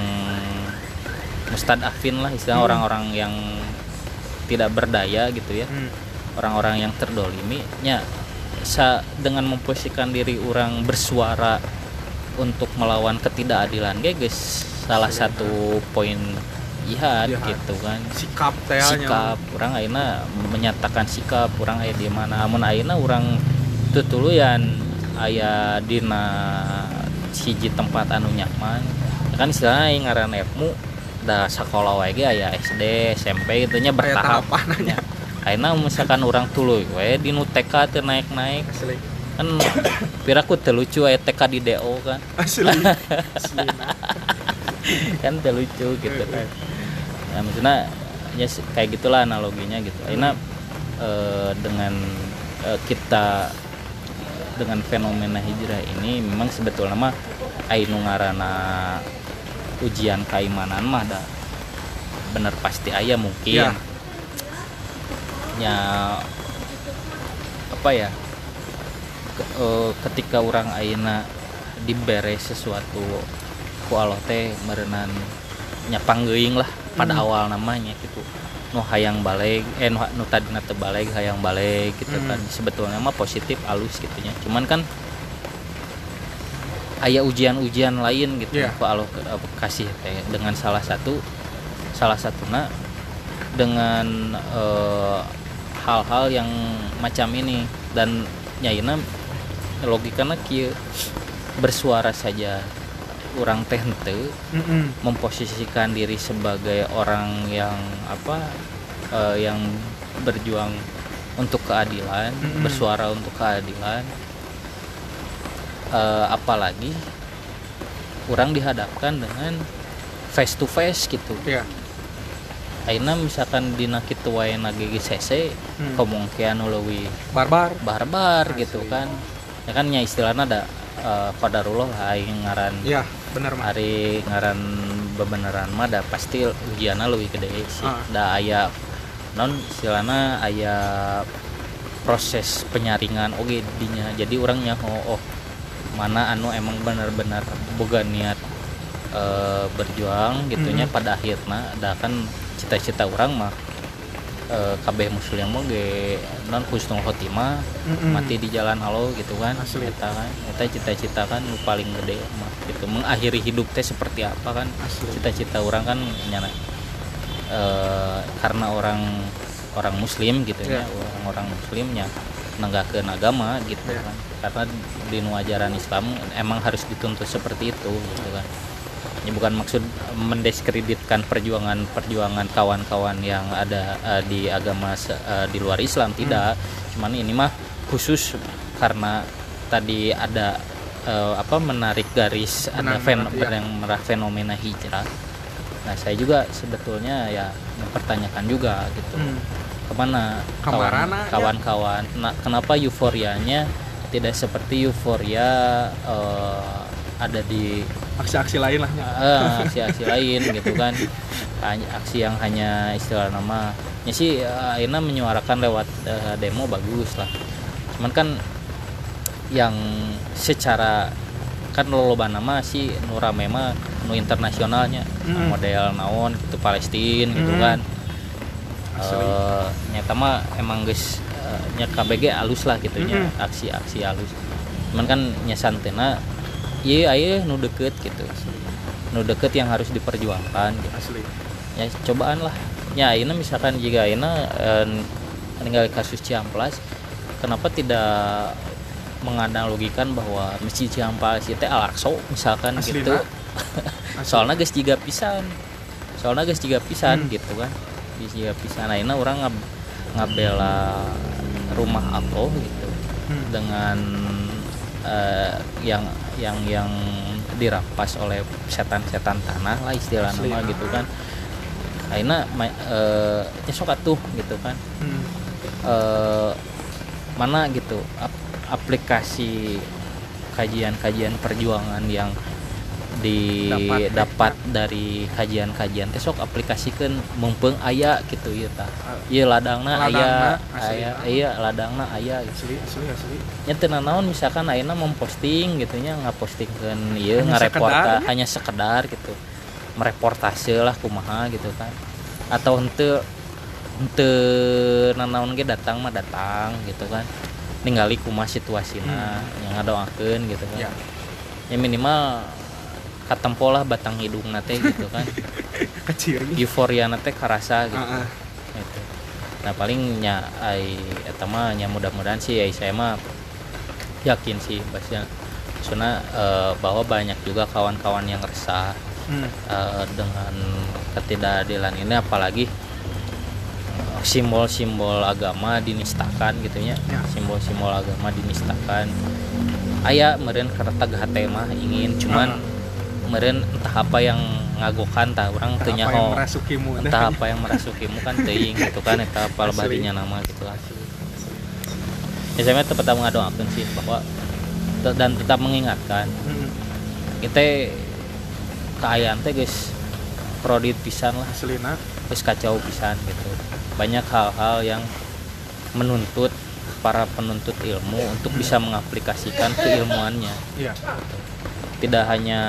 mustadafin lah istilah hmm. orang-orang yang tidak berdaya gitu ya hmm. orang-orang yang terdolimi nya sa, dengan memposisikan diri orang bersuara untuk melawan ketidakadilan guys salah Sering. Satu poin jihad, jihad gitu kan sikap teh sikap orang ayeuna menyatakan sikap orang aya di mana amun ayeuna orang tutuluyan aya dina siji tempat anu nyaman kan istilahna aing ngaran ilmu da sakola wae ge aya S D S M P gitu nya bertahap nya ayeuna misalkan orang tuluy we di nu T K teu naik-naik asli kan piraku teu lucu aya T K di D O kan asli aslina kan teu lucu gitu kan ya maksudnya ya kayak gitulah analoginya gitu ayeuna e, dengan e, kita dengan fenomena hijrah ini memang sebetulnya mah anu ngaranna ujian keimanan mah da bener pasti aya mungkin ya, ya apa ya ke, uh, ketika orang ayeuna dibere sesuatu ku Allah teh meureunnan nyapanggeuing lah pada hmm. awal namanya gitu nu hayang balik eh nu, nu tadina teu balik hayang balik gitu hmm. kan sebetulnya mah positif alus gitunya cuman kan aya ujian-ujian lain gitu yeah. ku Allah kasih teh dengan salah satu salah satuna dengan uh, hal-hal yang macam ini dan nyaina logikana kieu bersuara saja orang teh henteu mm-hmm. memposisikan diri sebagai orang yang apa uh, yang berjuang untuk keadilan mm-hmm. bersuara untuk keadilan uh, apalagi orang dihadapkan dengan face to face gitu. Iya. Aina misalkan dina kitu wae na G G C C Hmm. kemungkinan leuwih Barbar. barbar Asli. gitu kan. Ya kan nya istilahna ada uh, qadarullah aing ngaran Iya, benar mah. hari ngaran bebeneran mah da pasti ujianna leuwih gede sih. Ah. Da aya non istilahna aya proses penyaringan oge dinya. Jadi urang nyaho oh mana anu emang benar-benar boga niat uh, berjuang gitunya Mm-hmm. pada akhirnya da kan cita-cita orang mah uh, kabeh muslim oge non husnul khotimah Mm-mm. mati di jalan Allah gitu kan. Asli. Eta kan eta cita-cita kan nu paling gede mah gitu mengakhiri hidup teh seperti apa kan Asli. cita-cita orang kan nyana eh, karena orang orang muslim gitu ya Yeah. orang-orang muslimnya nenggahkeun agama gitu Yeah. kan karena di nu ajaran Islam emang harus dituntut seperti itu gitu kan. Ini bukan maksud mendiskreditkan perjuangan-perjuangan kawan-kawan yang ada uh, di agama uh, di luar Islam tidak, cuman ini mah khusus karena tadi ada uh, apa menarik garis ada Benar, fen- benar, iya. yang merah fenomena hijrah. Nah saya juga sebetulnya ya mempertanyakan juga gitu Hmm. kemana kawan- Kamarana, ya. kawan-kawan. Nah, kenapa euforianya tidak seperti euforia uh, ada di Aksi-aksi lain lah. uh, aksi-aksi lain gitu kan. Hanya aksi yang hanya istilah nama ya sih uh, akhirnya menyuarakan lewat uh, demo bagus lah. Cuman kan yang secara kan loba nama sih nu rame mah nu internasionalnya Hmm. model naon gitu Palestina gitu Hmm. kan. Asli. Eh, nyata mah emang guys uh, nya K B G alus lah gitu nya Mm-mm. aksi-aksi alus. Cuman kan nya santena ieu aya nu deket gitu. Nu deket yang harus diperjuangkan gitu. Asli. Ya cobaan lah. Ya ayeuna misalkan jika ayeuna eh, meninggal kasus Ciamplas kenapa tidak menganalogikan bahwa Masjid Ciamplas itu Al-Aqsa misalkan Asli, gitu. Nak. Asli. Soalnya geus jiga pisan. Soalnya geus jiga pisan Hmm. gitu kan. Geus jiga pisan. Ayeuna urang ngab- ngabela rumah Allah gitu Hmm. dengan eh, yang yang yang dirampas oleh setan-setan tanah lah istilah Asli, nama ah. gitu kan. Ayeuna ma- eh nya sok atuh gitu kan. Hmm. Eh, mana gitu ap- aplikasi kajian-kajian perjuangan yang Dapat, didapat dari kajian-kajian teh sok aplikasikeun mumpung aya gitu ieu tah. Ieu ladangna aya, Ladangna, asli. aya, iya ladangna aya gitu. Asli, asli, asli. Nya teu naon misalkan ayeuna memposting gitu nya ngapostingkeun ieu Hanya ngareporta sekedar, ya? hanya sekedar gitu. Mereportase lah kumaha gitu kan. Atau henteu henteu nanaon ge datang mah datang gitu kan. Ningali kumaha situasina yang ngadoakeun gitu kan. Ya. Ya minimal katempo lah batang hidung nate gitu kan. Kecil. Euforia nate karasa gitu. Ah, ah. Gitu. Nah palingnya ai eta mah nya mudah-mudahan sih ai saya mah yakin sih bahasanya soalnya eh, bahwa banyak juga kawan-kawan yang resah Hmm. eh, dengan ketidakadilan ini apalagi eh, simbol-simbol agama dinistakan gitunya. Ya. Simbol-simbol agama dinistakan. Aya meureun kareta hate mah ingin cuman meureun entah apa yang ngagokan tah urang teu Apa yang nyaho merasukimu? entah apa yang merasukimu kan teuing gitu kan eta apa Asli. barinya nama gitu lah. Ya saya mah tetap ngadoakeun sih bahwa te- dan tetap mengingatkan Hmm. kita keayaan teh geus prodit pisan lah Aslina. geus kacau pisan gitu. Banyak hal-hal yang menuntut para penuntut ilmu untuk bisa mengaplikasikan keilmuannya. Iya. Tidak hanya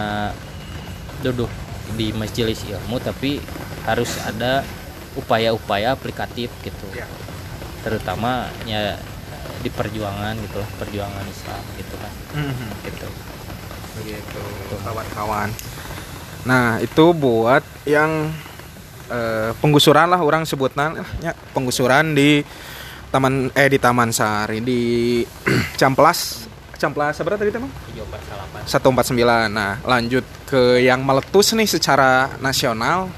duduk di majelis ilmu tapi harus ada upaya-upaya aplikatif gitu. Iya. Terutama ya di perjuangan gitulah, perjuangan Islam gitu kan. Mhm. Gitu. Begitu, kawan-kawan. Nah, itu buat yang eh, penggusuran lah orang sebutna ya, penggusuran di Taman eh di Taman Sari di Ciamplas. Ciamplas berapa tadi teman? tujuh empat delapan. seratus empat puluh sembilan. Nah, lanjut ke yang meletus nih secara nasional.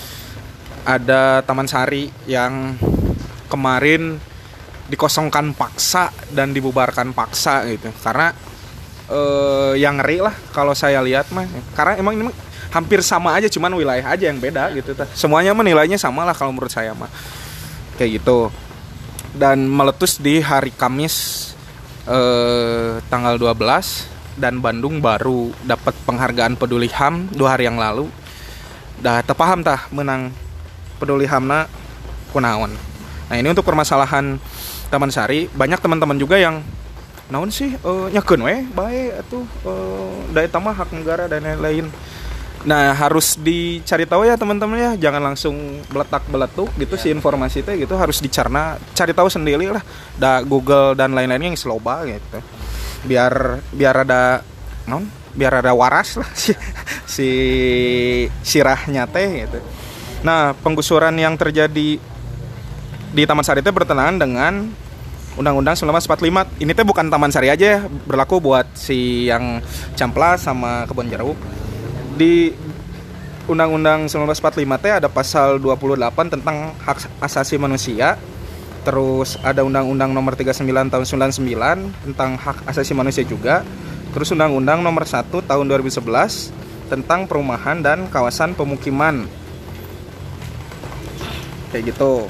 Ada Taman Sari yang kemarin dikosongkan paksa dan dibubarkan paksa gitu. Karena uh, yang ngeri lah kalau saya lihat mah, karena emang ini hampir sama aja, cuman wilayah aja yang beda gitu. Semuanya mah nilainya sama lah kalau menurut saya mah kayak gitu. Dan meletus di hari Kamis uh, tanggal dua belas, dan Bandung baru dapat penghargaan Peduli H A M dua hari yang lalu. Dah tepaham tah menang Peduli H A M-na kunaon. Nah ini untuk permasalahan Taman Sari, banyak teman-teman juga yang naon sih uh, nyakeun we bae atuh uh, da eta mah hak negara dan lain-lain. Nah harus dicari tahu ya teman-teman ya, jangan langsung beletak-beletuk gitu ya. Si informasi teh gitu harus dicerna, cari tahu sendiri lah. Da Google dan lain-lainnya yang sloba gitu. Biar biar ada naon? Biar ada waras lah si si sirahnya teh gitu. Nah, penggusuran yang terjadi di Taman Sari itu bertentangan dengan Undang-Undang seribu sembilan ratus empat puluh lima. Ini teh bukan Taman Sari aja ya, berlaku buat si yang Camplas sama Kebon Jeruk. Di Undang-Undang seribu sembilan ratus empat puluh lima teh ada pasal dua puluh delapan tentang hak asasi manusia. Terus ada Undang-Undang nomor tiga puluh sembilan tahun sembilan puluh sembilan tentang hak asasi manusia juga. Terus Undang-Undang nomor satu tahun dua ribu sebelas tentang perumahan dan kawasan pemukiman. Kayak gitu.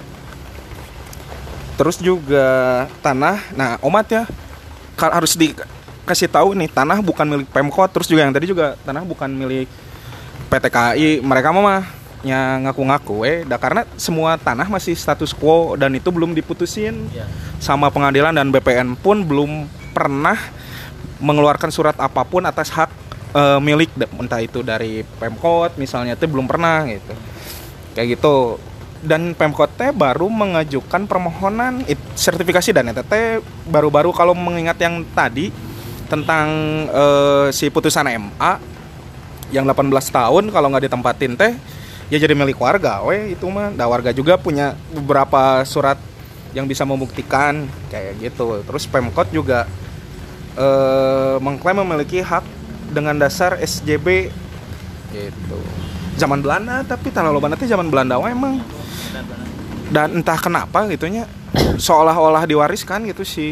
Terus juga tanah, nah Omat ya harus dikasih tahu nih, tanah bukan milik Pemkot. Terus juga yang tadi juga tanah bukan milik P T K I. Mereka mah yang ngaku-ngaku eh, dah karena semua tanah masih status quo dan itu belum diputusin ya. Sama pengadilan, dan B P N pun belum pernah mengeluarkan surat apapun atas hak e, milik, entah itu dari Pemkot misalnya, itu belum pernah gitu. Kayak gitu. Dan Pemkot teh baru mengajukan permohonan it, sertifikasi dan E T T baru-baru, kalau mengingat yang tadi tentang e, si putusan M A yang delapan belas tahun kalau nggak ditempatin teh ya jadi milik warga, weh itu mah. Nah, warga juga punya beberapa surat yang bisa membuktikan kayak gitu. Terus Pemkot juga e, mengklaim memiliki hak dengan dasar S J B gitu. Zaman Belanda, tapi terlalu banget teh zaman Belanda weh emang. Dan entah kenapa gitunya seolah-olah diwariskan gitu si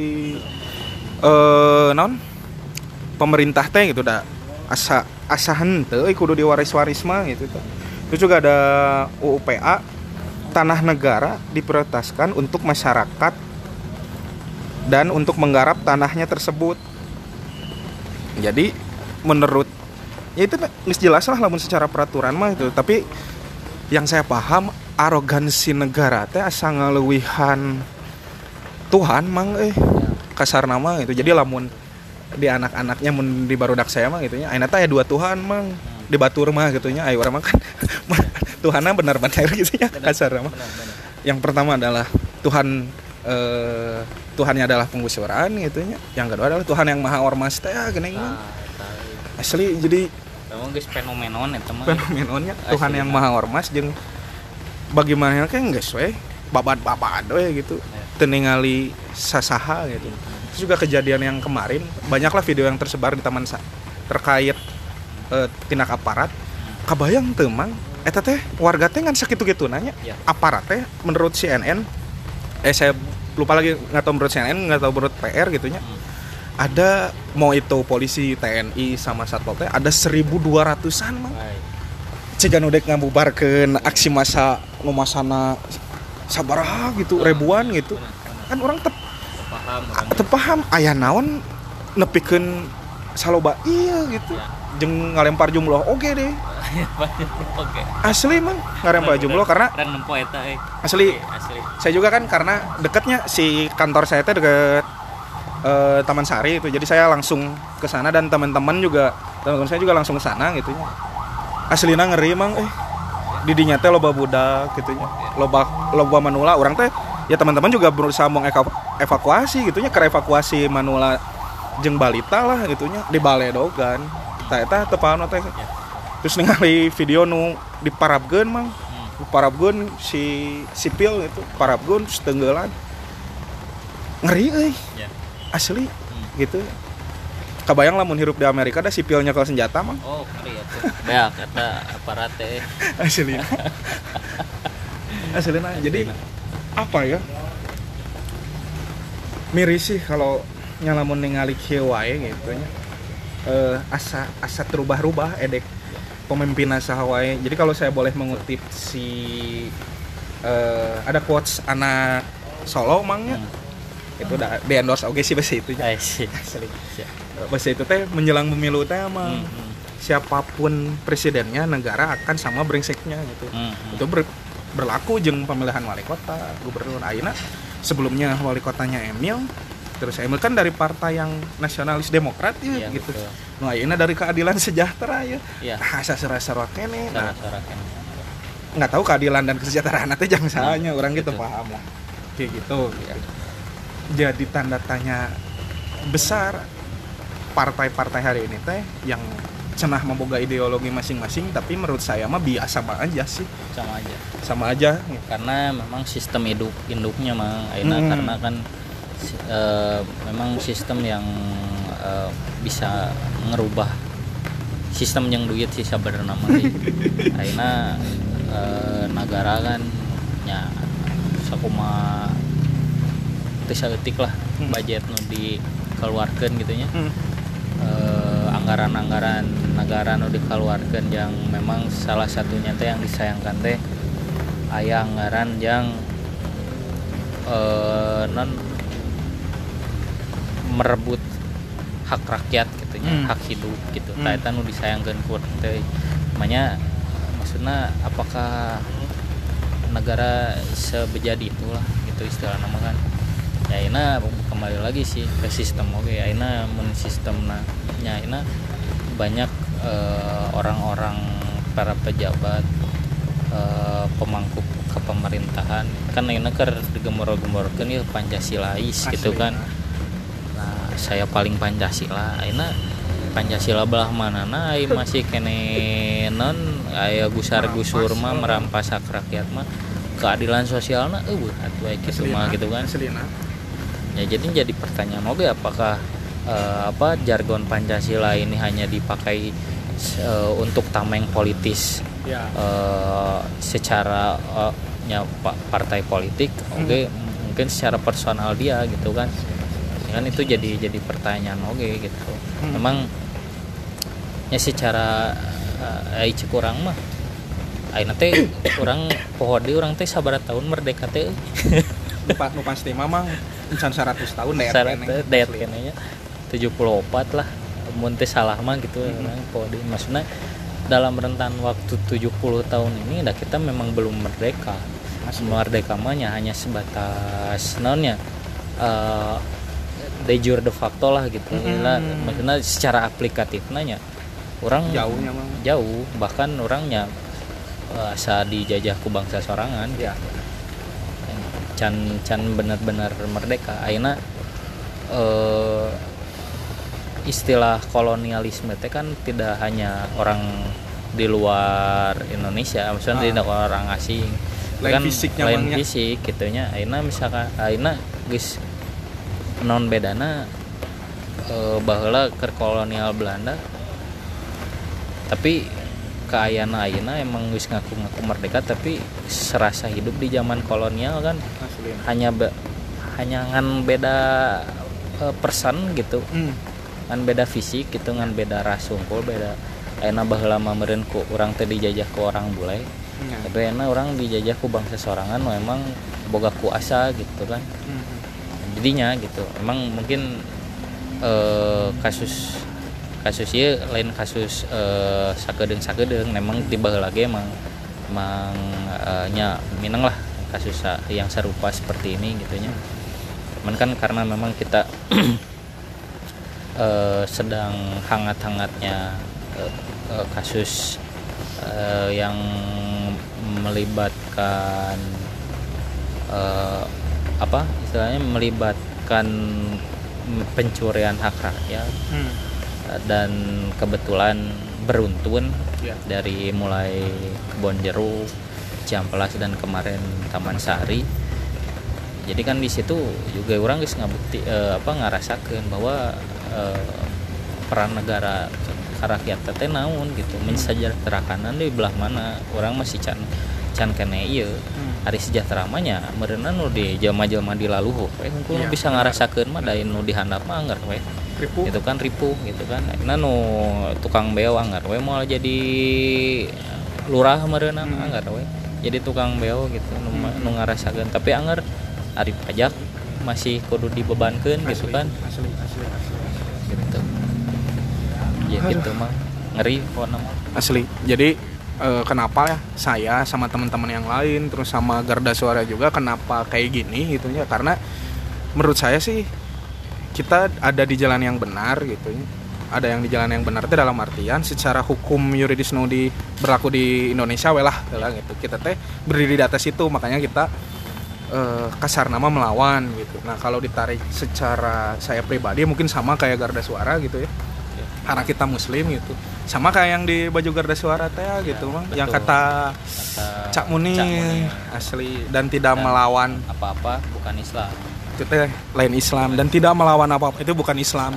eh non pemerintah teh gitu, dah asa asahan teh kudu diwaris-waris mah gitu. Terus juga ada U U P A, tanah negara diprioritaskan untuk masyarakat dan untuk menggarap tanahnya tersebut. Jadi menurut ya itu jelas lah lamun secara peraturan mah itu, tapi yang saya paham arogansi negara teh asa ngaleuwihan Tuhan mang eh kasar nama gitu. Jadi lamun di anak-anaknya mun di barudak saya mah gitu nya ayeuna teh aya dua Tuhan mang di batur mah gitu nya. Aya urang mah kan Tuhanna benar-benar gitu nya kasar nama. Yang pertama adalah Tuhan eh, Tuhannya adalah penggusuran gitu nya. Yang kedua adalah Tuhan yang maha ormas teh geuning mah. Asli jadi emang geus fenomenon eta mah. Fenomenonnya Tuhan yang maha ormas jeung bagaimana kan geus we babad-babad we gitu. Teu ningali sasaha gitu. Terus juga kejadian yang kemarin, banyaklah video yang tersebar di Taman Sari terkait e, tindak aparat. Kabayang teu mang eta teh warga teh ngan sakitu-kitu nanya. Ya. Aparat teh menurut C N N eh saya lupa lagi, enggak tahu menurut C N N, enggak tahu menurut P R gitu nya. Hmm. Ada mau itu polisi, T N I sama Satpol teh ada seribu dua ratusan mang. Cigan udek ngabubarkeun aksi massa ngomasana sabaraha gitu, ribuan gitu. Kan orang tep paham, tep paham aya naon nepikeun saloba iya gitu. Jeung ngalempar jumlah oge deh. Oke. Asli mah ngalempar jumlah karena ren nempo eta euy. Asli. Asli. Saya juga kan karena dekatnya si kantor saya teh deket Uh, Taman Sari itu, jadi saya langsung ke sana dan teman-teman juga teman-teman saya juga langsung ke sana gitu nya. Aslina ngeri emang eh di dinya teh loba budak gitu nya. Loba loba manula urang teh ya teman-teman juga berusaha mengevakuasi gitu nya, ke evakuasi manula jeung balita lah gitu nya di Baledogan. Tah eta teu paham teh. Terus ningali video nu diparabgeun mang. Diparabgeun si sipil itu, parabgeun setenggelan. Ngeri euy. Asli hmm. gitu. Kabayang lamun hirup di Amerika ada sipilnya kalau senjata mah. Oh, ngeri atuh. Beak eta aparat teh. Asli. Aslina. Jadi apa ya? Miris sih kalau nyalamun ningali kieu wae gitu nya. eh, asa asa terubah-rubah edek pemimpin saha wae. Jadi kalau saya boleh mengutip si eh, ada quotes anak Solo mangnya. Hmm. Itu udah di endorse oke sih bahasa itu. I see. Asli. Bahasa itu teh menjelang pemilu teh emang hmm. siapapun presidennya negara akan sama brengseknya gitu. Hmm. Itu ber, berlaku jeung pemilihan wali kota, gubernur. Ayeuna sebelumnya wali kotanya Emil, terus Emil kan dari partai yang nasionalis demokrat ya, ya gitu. Nu ayeuna dari keadilan sejahtera ya. Ya. Ah sasara-sara kene. Nah, nggak tahu keadilan dan kesejahteraan teh jang salahnya, nah, orang gitu paham lah. Kayak gitu. Ya. Jadi tanda tanya besar partai-partai hari ini teh yang cenah memboga ideologi masing-masing, tapi menurut saya mah biasa aja sih. Sama aja. Sama aja. Karena memang sistem hidup induknya mah ayeuna hmm. karena kan e, memang sistem yang e, bisa ngerubah sistem yang duit sih sabenerna mah. Ayeuna e, negara kan nya sakuma teu saeutik lah hmm. budget nu dikeluarkeun gitu nya. Hmm. E, anggaran-anggaran negara nu dikeluarkeun yang memang salah satunya teh yang disayangkan teh aya anggaran yang e, non merebut hak rakyat gitu nya, hmm. hak hidup gitu. Hmm. Eta nu disayangkeun ku teh. Makanya maksudna apakah negara sebejadi itulah gitu istilahna mah kan. Ya ayeuna kembali lagi sih ke sistem oke okay. Ayeuna mun sistemna nya ayeuna banyak uh, orang-orang para pejabat uh, pemangku kepemerintahan kan ayeuna keur digemor-gemorkeun ieu Pancasilais gitu kan. Nah, saya paling Pancasila ayeuna Pancasila belah manana ai masih kene non aya gusar-gusur mah merampas hak rakyat mah keadilan sosialna eueuh atuh aya kitu mah gitu kan. Ya jadi jadi pertanyaan oke apakah uh, apa jargon Pancasila ini hanya dipakai uh, untuk tameng politis ya. uh, secara uh, nya partai politik oke okay, hmm. mungkin secara personal dia gitu kan. Kan itu jadi jadi pertanyaan oke okay, gitu. Hmm. Memang ya secara uh, ai cek urang mah ayeuna teh urang pohode urang teh sabaraha tahun merdeka teh. Lupa nu pasti mamang encan seratus tahun daya kene. Daya kene nya tujuh puluh empat lah. Mun teh salah mah gitu mm-hmm. urang pohode. Maksudna dalam rentan waktu tujuh puluh tahun ini dah kita memang belum merdeka. Merdeka mah hanya sebatas naonnya uh, de jure de facto lah gitu. Mm-hmm. Nah, maksudnya secara aplikatif nanya orang jauhnya mah jauh bahkan orangnya uh, asa dijajah ku bangsa sorangan ya. Can can benar-benar merdeka. Ayeuna uh, istilah kolonialisme teh kan tidak hanya orang di luar Indonesia, maksudnya ah. tidak orang asing. Lain kan fisiknya lain fisik gitunya. Ayeuna misalkan ayeuna geus non bedana e, baheula keur kolonial Belanda. Tapi kaayana ayeuna emang geus ngaku-ngaku merdeka tapi serasa hidup di zaman kolonial kan. Asli. Hanya be, hanya ngan beda e, person gitu. Hmm. Ngan beda fisik gitu, ngan beda ras unggul, beda ayeuna baheula mah meureun ku urang teh dijajah ku orang bule. Hmm. Tapi ayeuna urang dijajah ku bangsa sorangan memang boga kuasa gitu kan. Hmm. Jadinya gitu emang mungkin eh, kasus kasus ieu lain kasus eh, sakedeung-sakedeung memang tiba lagi emang emang eh, nya minang lah kasus yang serupa seperti ini gitunya. Cuman kan karena memang kita eh, sedang hangat-hangatnya eh, eh, kasus eh, yang melibatkan eh, apa istilahnya melibatkan pencurian hak rakyat hmm. dan kebetulan beruntun ya. Dari mulai Kebon Jeruk, Ciamplas dan kemarin Taman Sari. Jadi kan di situ juga orang geus ngabukti eh, apa ngarasakeun bahwa eh, peran negara ka rakyat teh naon gitu mensejahterakan di belah mana orang masih can can kene ieu. Hari sejahtera mah nya meureunna nu di jelema-jelema di laluhur we hungkul yeah. bisa ngarasakeun mah da nu dihandap mah anggar we Ripuh. Itu kan ripuh gitu kan. Nah nu tukang beo anggar we mau jadi lurah meureunna Hmm. anggar we. Jadi tukang beo gitu nu, Hmm. nu ngarasakeun tapi anggar ari pajak masih kudu dibebankeun gitu kan. Asli, asli, asli. Gitu. Ya gitu mah ngeri pokoknya mah. Asli. Jadi eh, kenapa ya saya sama teman-teman yang lain terus sama Garda Suara juga kenapa kayak gini gitu ya, karena menurut saya sih kita ada di jalan yang benar gitu ya. Ada yang di jalan yang benar itu dalam artian secara hukum yuridis nu di berlaku di Indonesia welah lah gitu. Kita teh berdiri di atas itu, makanya kita eh, kasar nama melawan gitu. Nah, kalau ditarik secara saya pribadi mungkin sama kayak Garda Suara gitu ya. Karena kita muslim gitu. Sama kayak yang di baju Garda Suara teh gitu, Mang. Betul. Yang kata Kata Cak Muni, Cak Muni. asli dan tidak Dan melawan apa-apa bukan Islam. itu teh lain Islam dan tidak melawan apa-apa itu bukan Islam.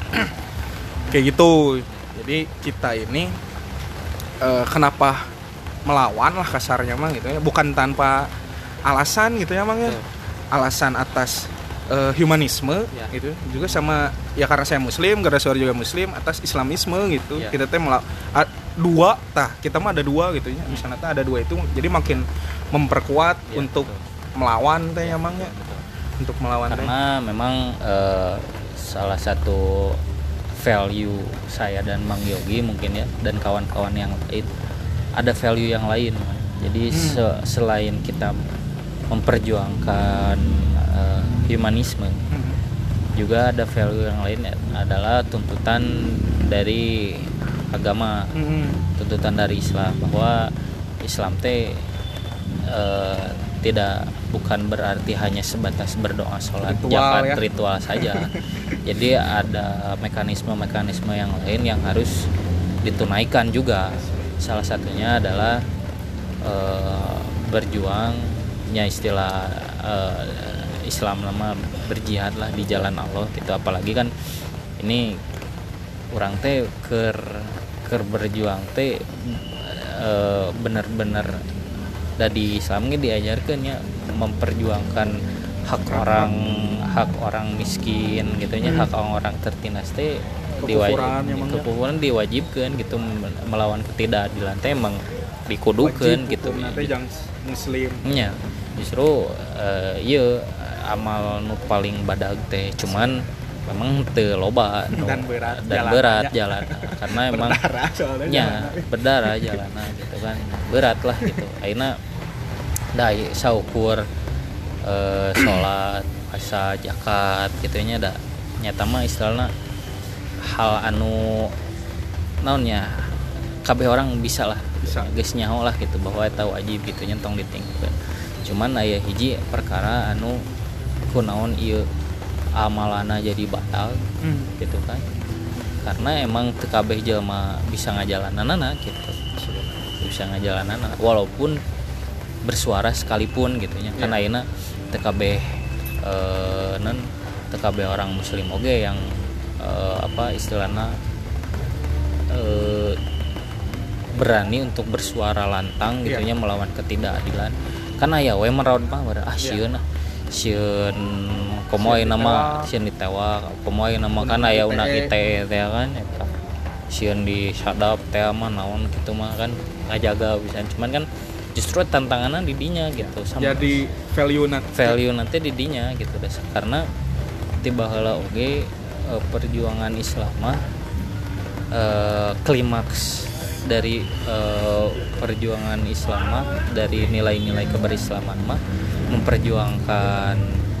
Kayak gitu. Jadi kita ini eh, kenapa melawan lah kasarnya Mang gitu ya, bukan tanpa alasan gitu ya Mang ya. Betul. Alasan atas eh, humanisme Ya. gitu. Juga sama ya karena saya muslim, Garda Suara juga muslim, atas Islamisme gitu. Ya. Kita teh mela- a- dua tah, kita mah ada dua gitu ya. Misalnya teh ada dua itu jadi makin memperkuat Ya, untuk betul. melawan teh ya Mang ya. Betul. Untuk melawan teh. Karena memang eh, salah satu value saya dan Mang Yogi mungkin ya dan kawan-kawan yang lain ada value yang lain. Jadi Hmm. se- selain kita memperjuangkan eh, humanisme, Hmm. juga ada value yang lain ya, adalah tuntutan dari agama, Hmm. tuntutan dari Islam bahwa Islam teh eh, tidak bukan berarti hanya sebatas berdoa, sholat, Ritual, zakat, ya. ritual saja. Jadi ada mekanisme-mekanisme yang lain yang harus ditunaikan juga. Salah satunya adalah eh, berjuangnya istilah eh, Islam nama berjihad lah di jalan Allah gitu. Apalagi kan ini orang teh ker ker berjuang teh eh, bener-bener dari Islam ini diajarkan ya memperjuangkan hak orang hak orang miskin gitu nya, Hmm. hak orang tertindas teh Kekufuran diwajib, emang ya. kekufuran diwajibkan gitu, melawan ketidakadilan teh emang dikudukeun gitu. Nanti jangan muslim. Nya justru eh, ieu amal nu paling badag teh cuman memang teu loba nu- Dan berat dan jalanannya. berat jalan karena emang Berdarah soalnya. nya berdarah jalanan gitu kan berat lah gitu akhirnya da saukur eh, sholat puasa zakat gitunya da nyata mah istilahna hal anu naonnya kabeh orang bisa lah Bisa. geus nyaho lah gitu bahwa eta wajib gitu nya tong ditinggalkeun cuman aya hiji perkara anu kunaon ieu amalana jadi batal Hmm. gitu kan karena emang teu kabeh jelema bisa ngajalananana gitu bisa ngajalananana walaupun bersuara sekalipun gitu nya kan Ya. ayeuna teu kabeh eh non teu kabeh orang muslim oge yang eh, apa istilahna eh, berani untuk bersuara lantang gitu Ya. nya melawan ketidakadilan kan aya we meraud mah bara ah Ya. sieun ah sieun komoy Sieun nama ditewak. sieun ditewak komoy nama kan Unang aya I T E. unang I T E teh kan eta sieun di sadap teh mah naon gitu mah kan ngajaga bisa cuman kan justru tantangannya di dinya gitu sama Jadi value nanti. value nanti di dinya gitu dasar karena tiba heula oge eh, perjuangan Islam mah eh, klimaks dari eh, perjuangan Islam mah dari nilai-nilai keberislaman mah memperjuangkan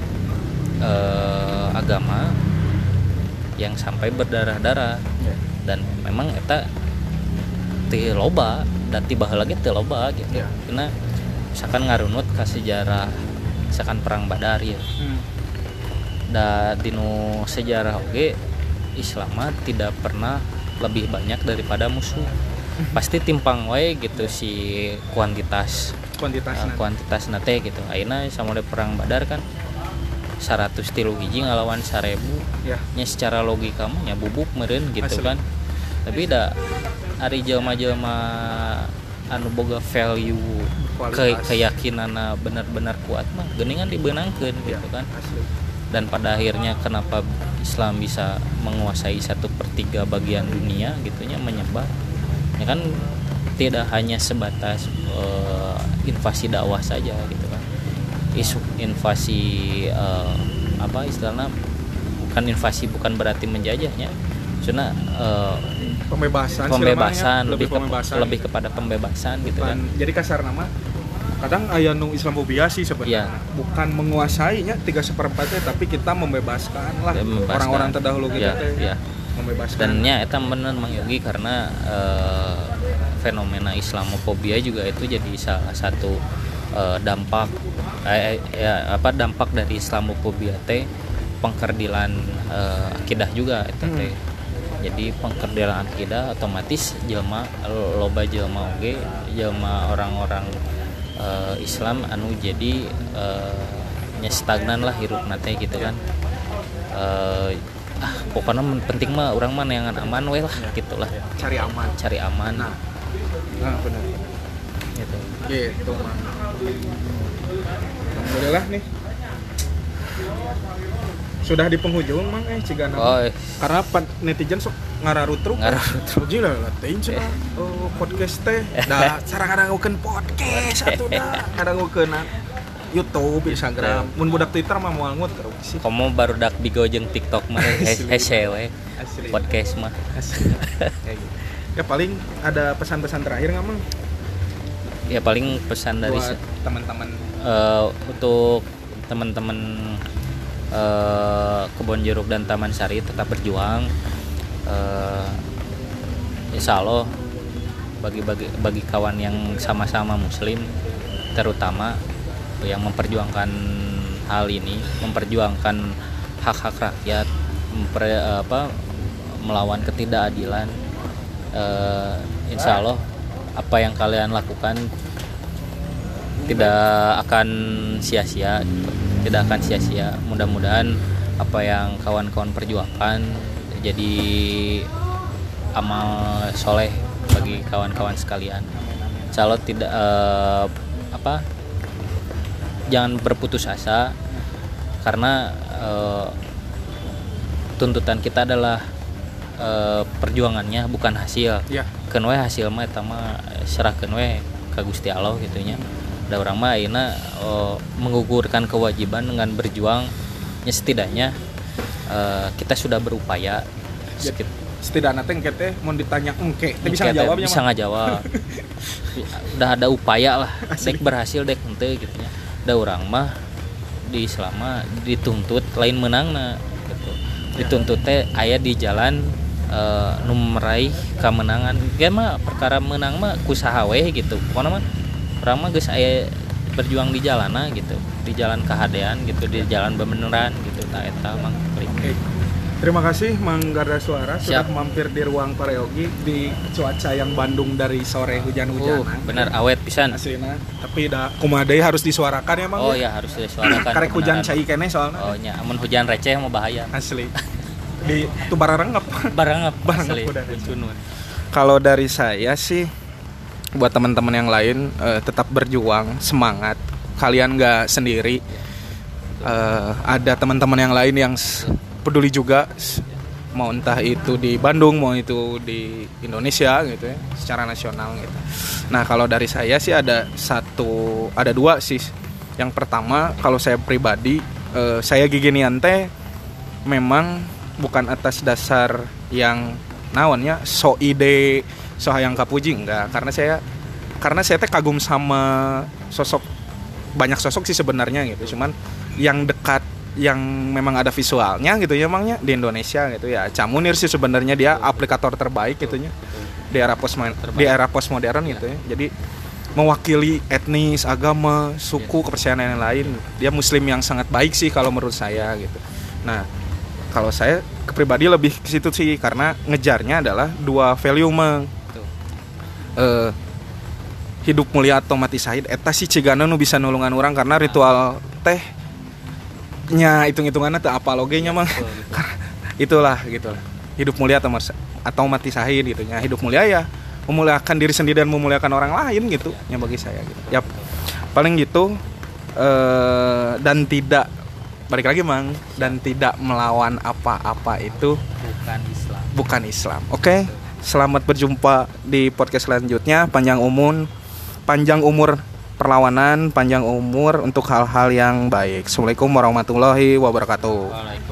eh, agama yang sampai berdarah-darah Ya. dan memang eta teu loba dan tiba heula ge teu loba gitu Ya. karena misalkan ngarunut ka sejarah misalkan perang Badar ya Hmm. da dinu sejarah oge Islam mah tidak pernah lebih banyak daripada musuh pasti timpang wae gitu si kuantitas Kuantitas uh, nanti. kuantitas nate gitu ayeuna samode perang Badar kan seratus tilu hiji ngalawan seribu Ya. nya secara logika mah nya bubuk meureun gitu Asli. kan tapi da ari jelema-jelema anu boga value ke Kualitas. keyakinanna benar-benar kuat mah geuningan dibeunangkeun Ya. gitu kan Asli. dan pada akhirnya kenapa Islam bisa menguasai satu per tiga bagian dunia gitunya, menyebar ya kan, tidak hanya sebatas uh, invasi dakwah saja gitu kan. Isu invasi uh, apa istilahnya, bukan invasi bukan berarti menjajahnya, maksudnya uh, pembebasan pembebasan lebih lebih, ke, pembebasan lebih kepada pembebasan gitu bukan, kan. jadi kasar nama kadang aya nu Islamophobia sih sebenarnya, ya. bukan menguasainya tiga seperempatnya, tapi kita membebaskan lah Ya, membebaskan. orang-orang terdahulu kita ya, teh ya. membebaskan. Dan nya eta bener Mang Yogi, karena uh, fenomena Islamophobia juga itu jadi salah satu uh, dampak eh, ya apa dampak dari Islamophobia teh pengkerdilan uh, akidah juga eta teh. Hmm. Jadi pengkerdilan akidah otomatis jelema loba jelema oge, jelema orang-orang uh, Islam anu jadi uh, nya stagnan lah hirupna teh gitu kan. Uh, ah pokoknya penting mah orang mah yang aman we lah gitulah. Cari aman. Cari aman. Nah, nah benar. Gitu. Gitu mah. Alhamdulillah nih. Sudah di penghujung mang eh cigana. Oh, karena netizen sok ngararutruk. Ngararutruk. Gila lah teuing cenah. Oh, podcast teh. Da cara ngadangukeun podcast atuh da. Ngadangukeun YouTube, Instagram. Mun budak Twitter mah moal ngut terus sih. Komo baru dak bigo jeung TikTok mah hese we. Podcast mah. Ya paling ada pesan-pesan terakhir enggak mang? Ya paling pesan dari buat teman-teman uh, untuk teman-teman Uh, Kebon Jeruk dan Taman Sari tetap berjuang. Uh, Insya Allah bagi bagi bagi kawan yang sama-sama Muslim, terutama yang memperjuangkan hal ini, memperjuangkan hak-hak rakyat, memper, apa, melawan ketidakadilan. Uh, Insya Allah apa yang kalian lakukan tidak akan sia-sia. Tidak akan sia-sia. Mudah-mudahan apa yang kawan-kawan perjuangkan jadi amal soleh bagi kawan-kawan sekalian. Insya Allah tidak eh, apa jangan berputus asa, karena eh, tuntutan kita adalah eh, perjuangannya bukan hasil. Ya. Keun we hasil mah eta mah serahkeun we ka Gusti Allah gitunya. Da urang mah ayeuna uh, menggugurkan kewajiban dengan berjuang, ya setidaknya uh, kita sudah berupaya. Sekit- setidaknya teh engke teh mun ditanya engke teh bisa ngajawabnya bisa ngajawab. Udah ada upaya lah, dek berhasil dek henteu gitu nya. Da urang mah di Islam mah dituntut lain menangna gitu. Dituntut teh aya di jalan uh, nu meraih kemenangan. Ge mah perkara menang mah kusaha we gitu. Pokona mah orang mah geus aya berjuang di jalana gitu, di jalan kahadean gitu, di jalan bebeneran gitu. Tah eta mang klik. Okay. Terima kasih Mang Garda Suara sudah Siap. mampir di ruang Pareogi di cuaca yang Bandung dari sore hujan-hujanan. Uh, bener awet pisan. Aslina, tapi da kumaha deui harus disuarakan ya Mang. Oh ya harus disuarakan. Karek hujan cai keneh soalna. Oh nya, amun hujan receh mah bahaya. Asli. Di tu bararengep. Barangep Barangep udah. Cunun. Kalau dari saya sih buat teman-teman yang lain uh, tetap berjuang, semangat. Kalian nggak sendiri. Uh, ada teman-teman yang lain yang peduli juga, mau entah itu di Bandung, mau itu di Indonesia gitu ya, secara nasional gitu. Nah kalau dari saya sih ada satu, ada dua sih. Yang pertama kalau saya pribadi, uh, saya giginian teh memang bukan atas dasar yang naonnya so ide so hayang kapuji, enggak, karena saya karena saya teh kagum sama sosok, banyak sosok sih sebenarnya gitu, cuman yang dekat yang memang ada visualnya gitu ya emangnya di Indonesia gitu ya Ca Munir sih sebenarnya, dia aplikator terbaik gitunya di era post di era postmodern gitu ya. Jadi mewakili etnis, agama, suku, kepercayaan yang lain, dia muslim yang sangat baik sih kalau menurut saya gitu. Nah kalau saya kepribadi lebih ke situ sih, karena ngejarnya adalah dua value meng Uh, hidup mulia atau mati syahid eta sih cigana nu bisa nulungan orang, karena ritual teh nya hitung-hitungannya teh apa logenya mah itulah gitu lah, hidup mulia atau mas- atau mati syahid gitu nya. Hidup mulia ya memuliakan diri sendiri dan memuliakan orang lain gitu nya bagi saya gitu. Yap, paling gitu uh, dan tidak balik lagi Mang, dan tidak melawan apa-apa itu bukan Islam. bukan Islam. Oke, selamat berjumpa di podcast selanjutnya. Panjang umur, panjang umur perlawanan, panjang umur untuk hal-hal yang baik. Assalamualaikum warahmatullahi wabarakatuh. Waalaikumsalam.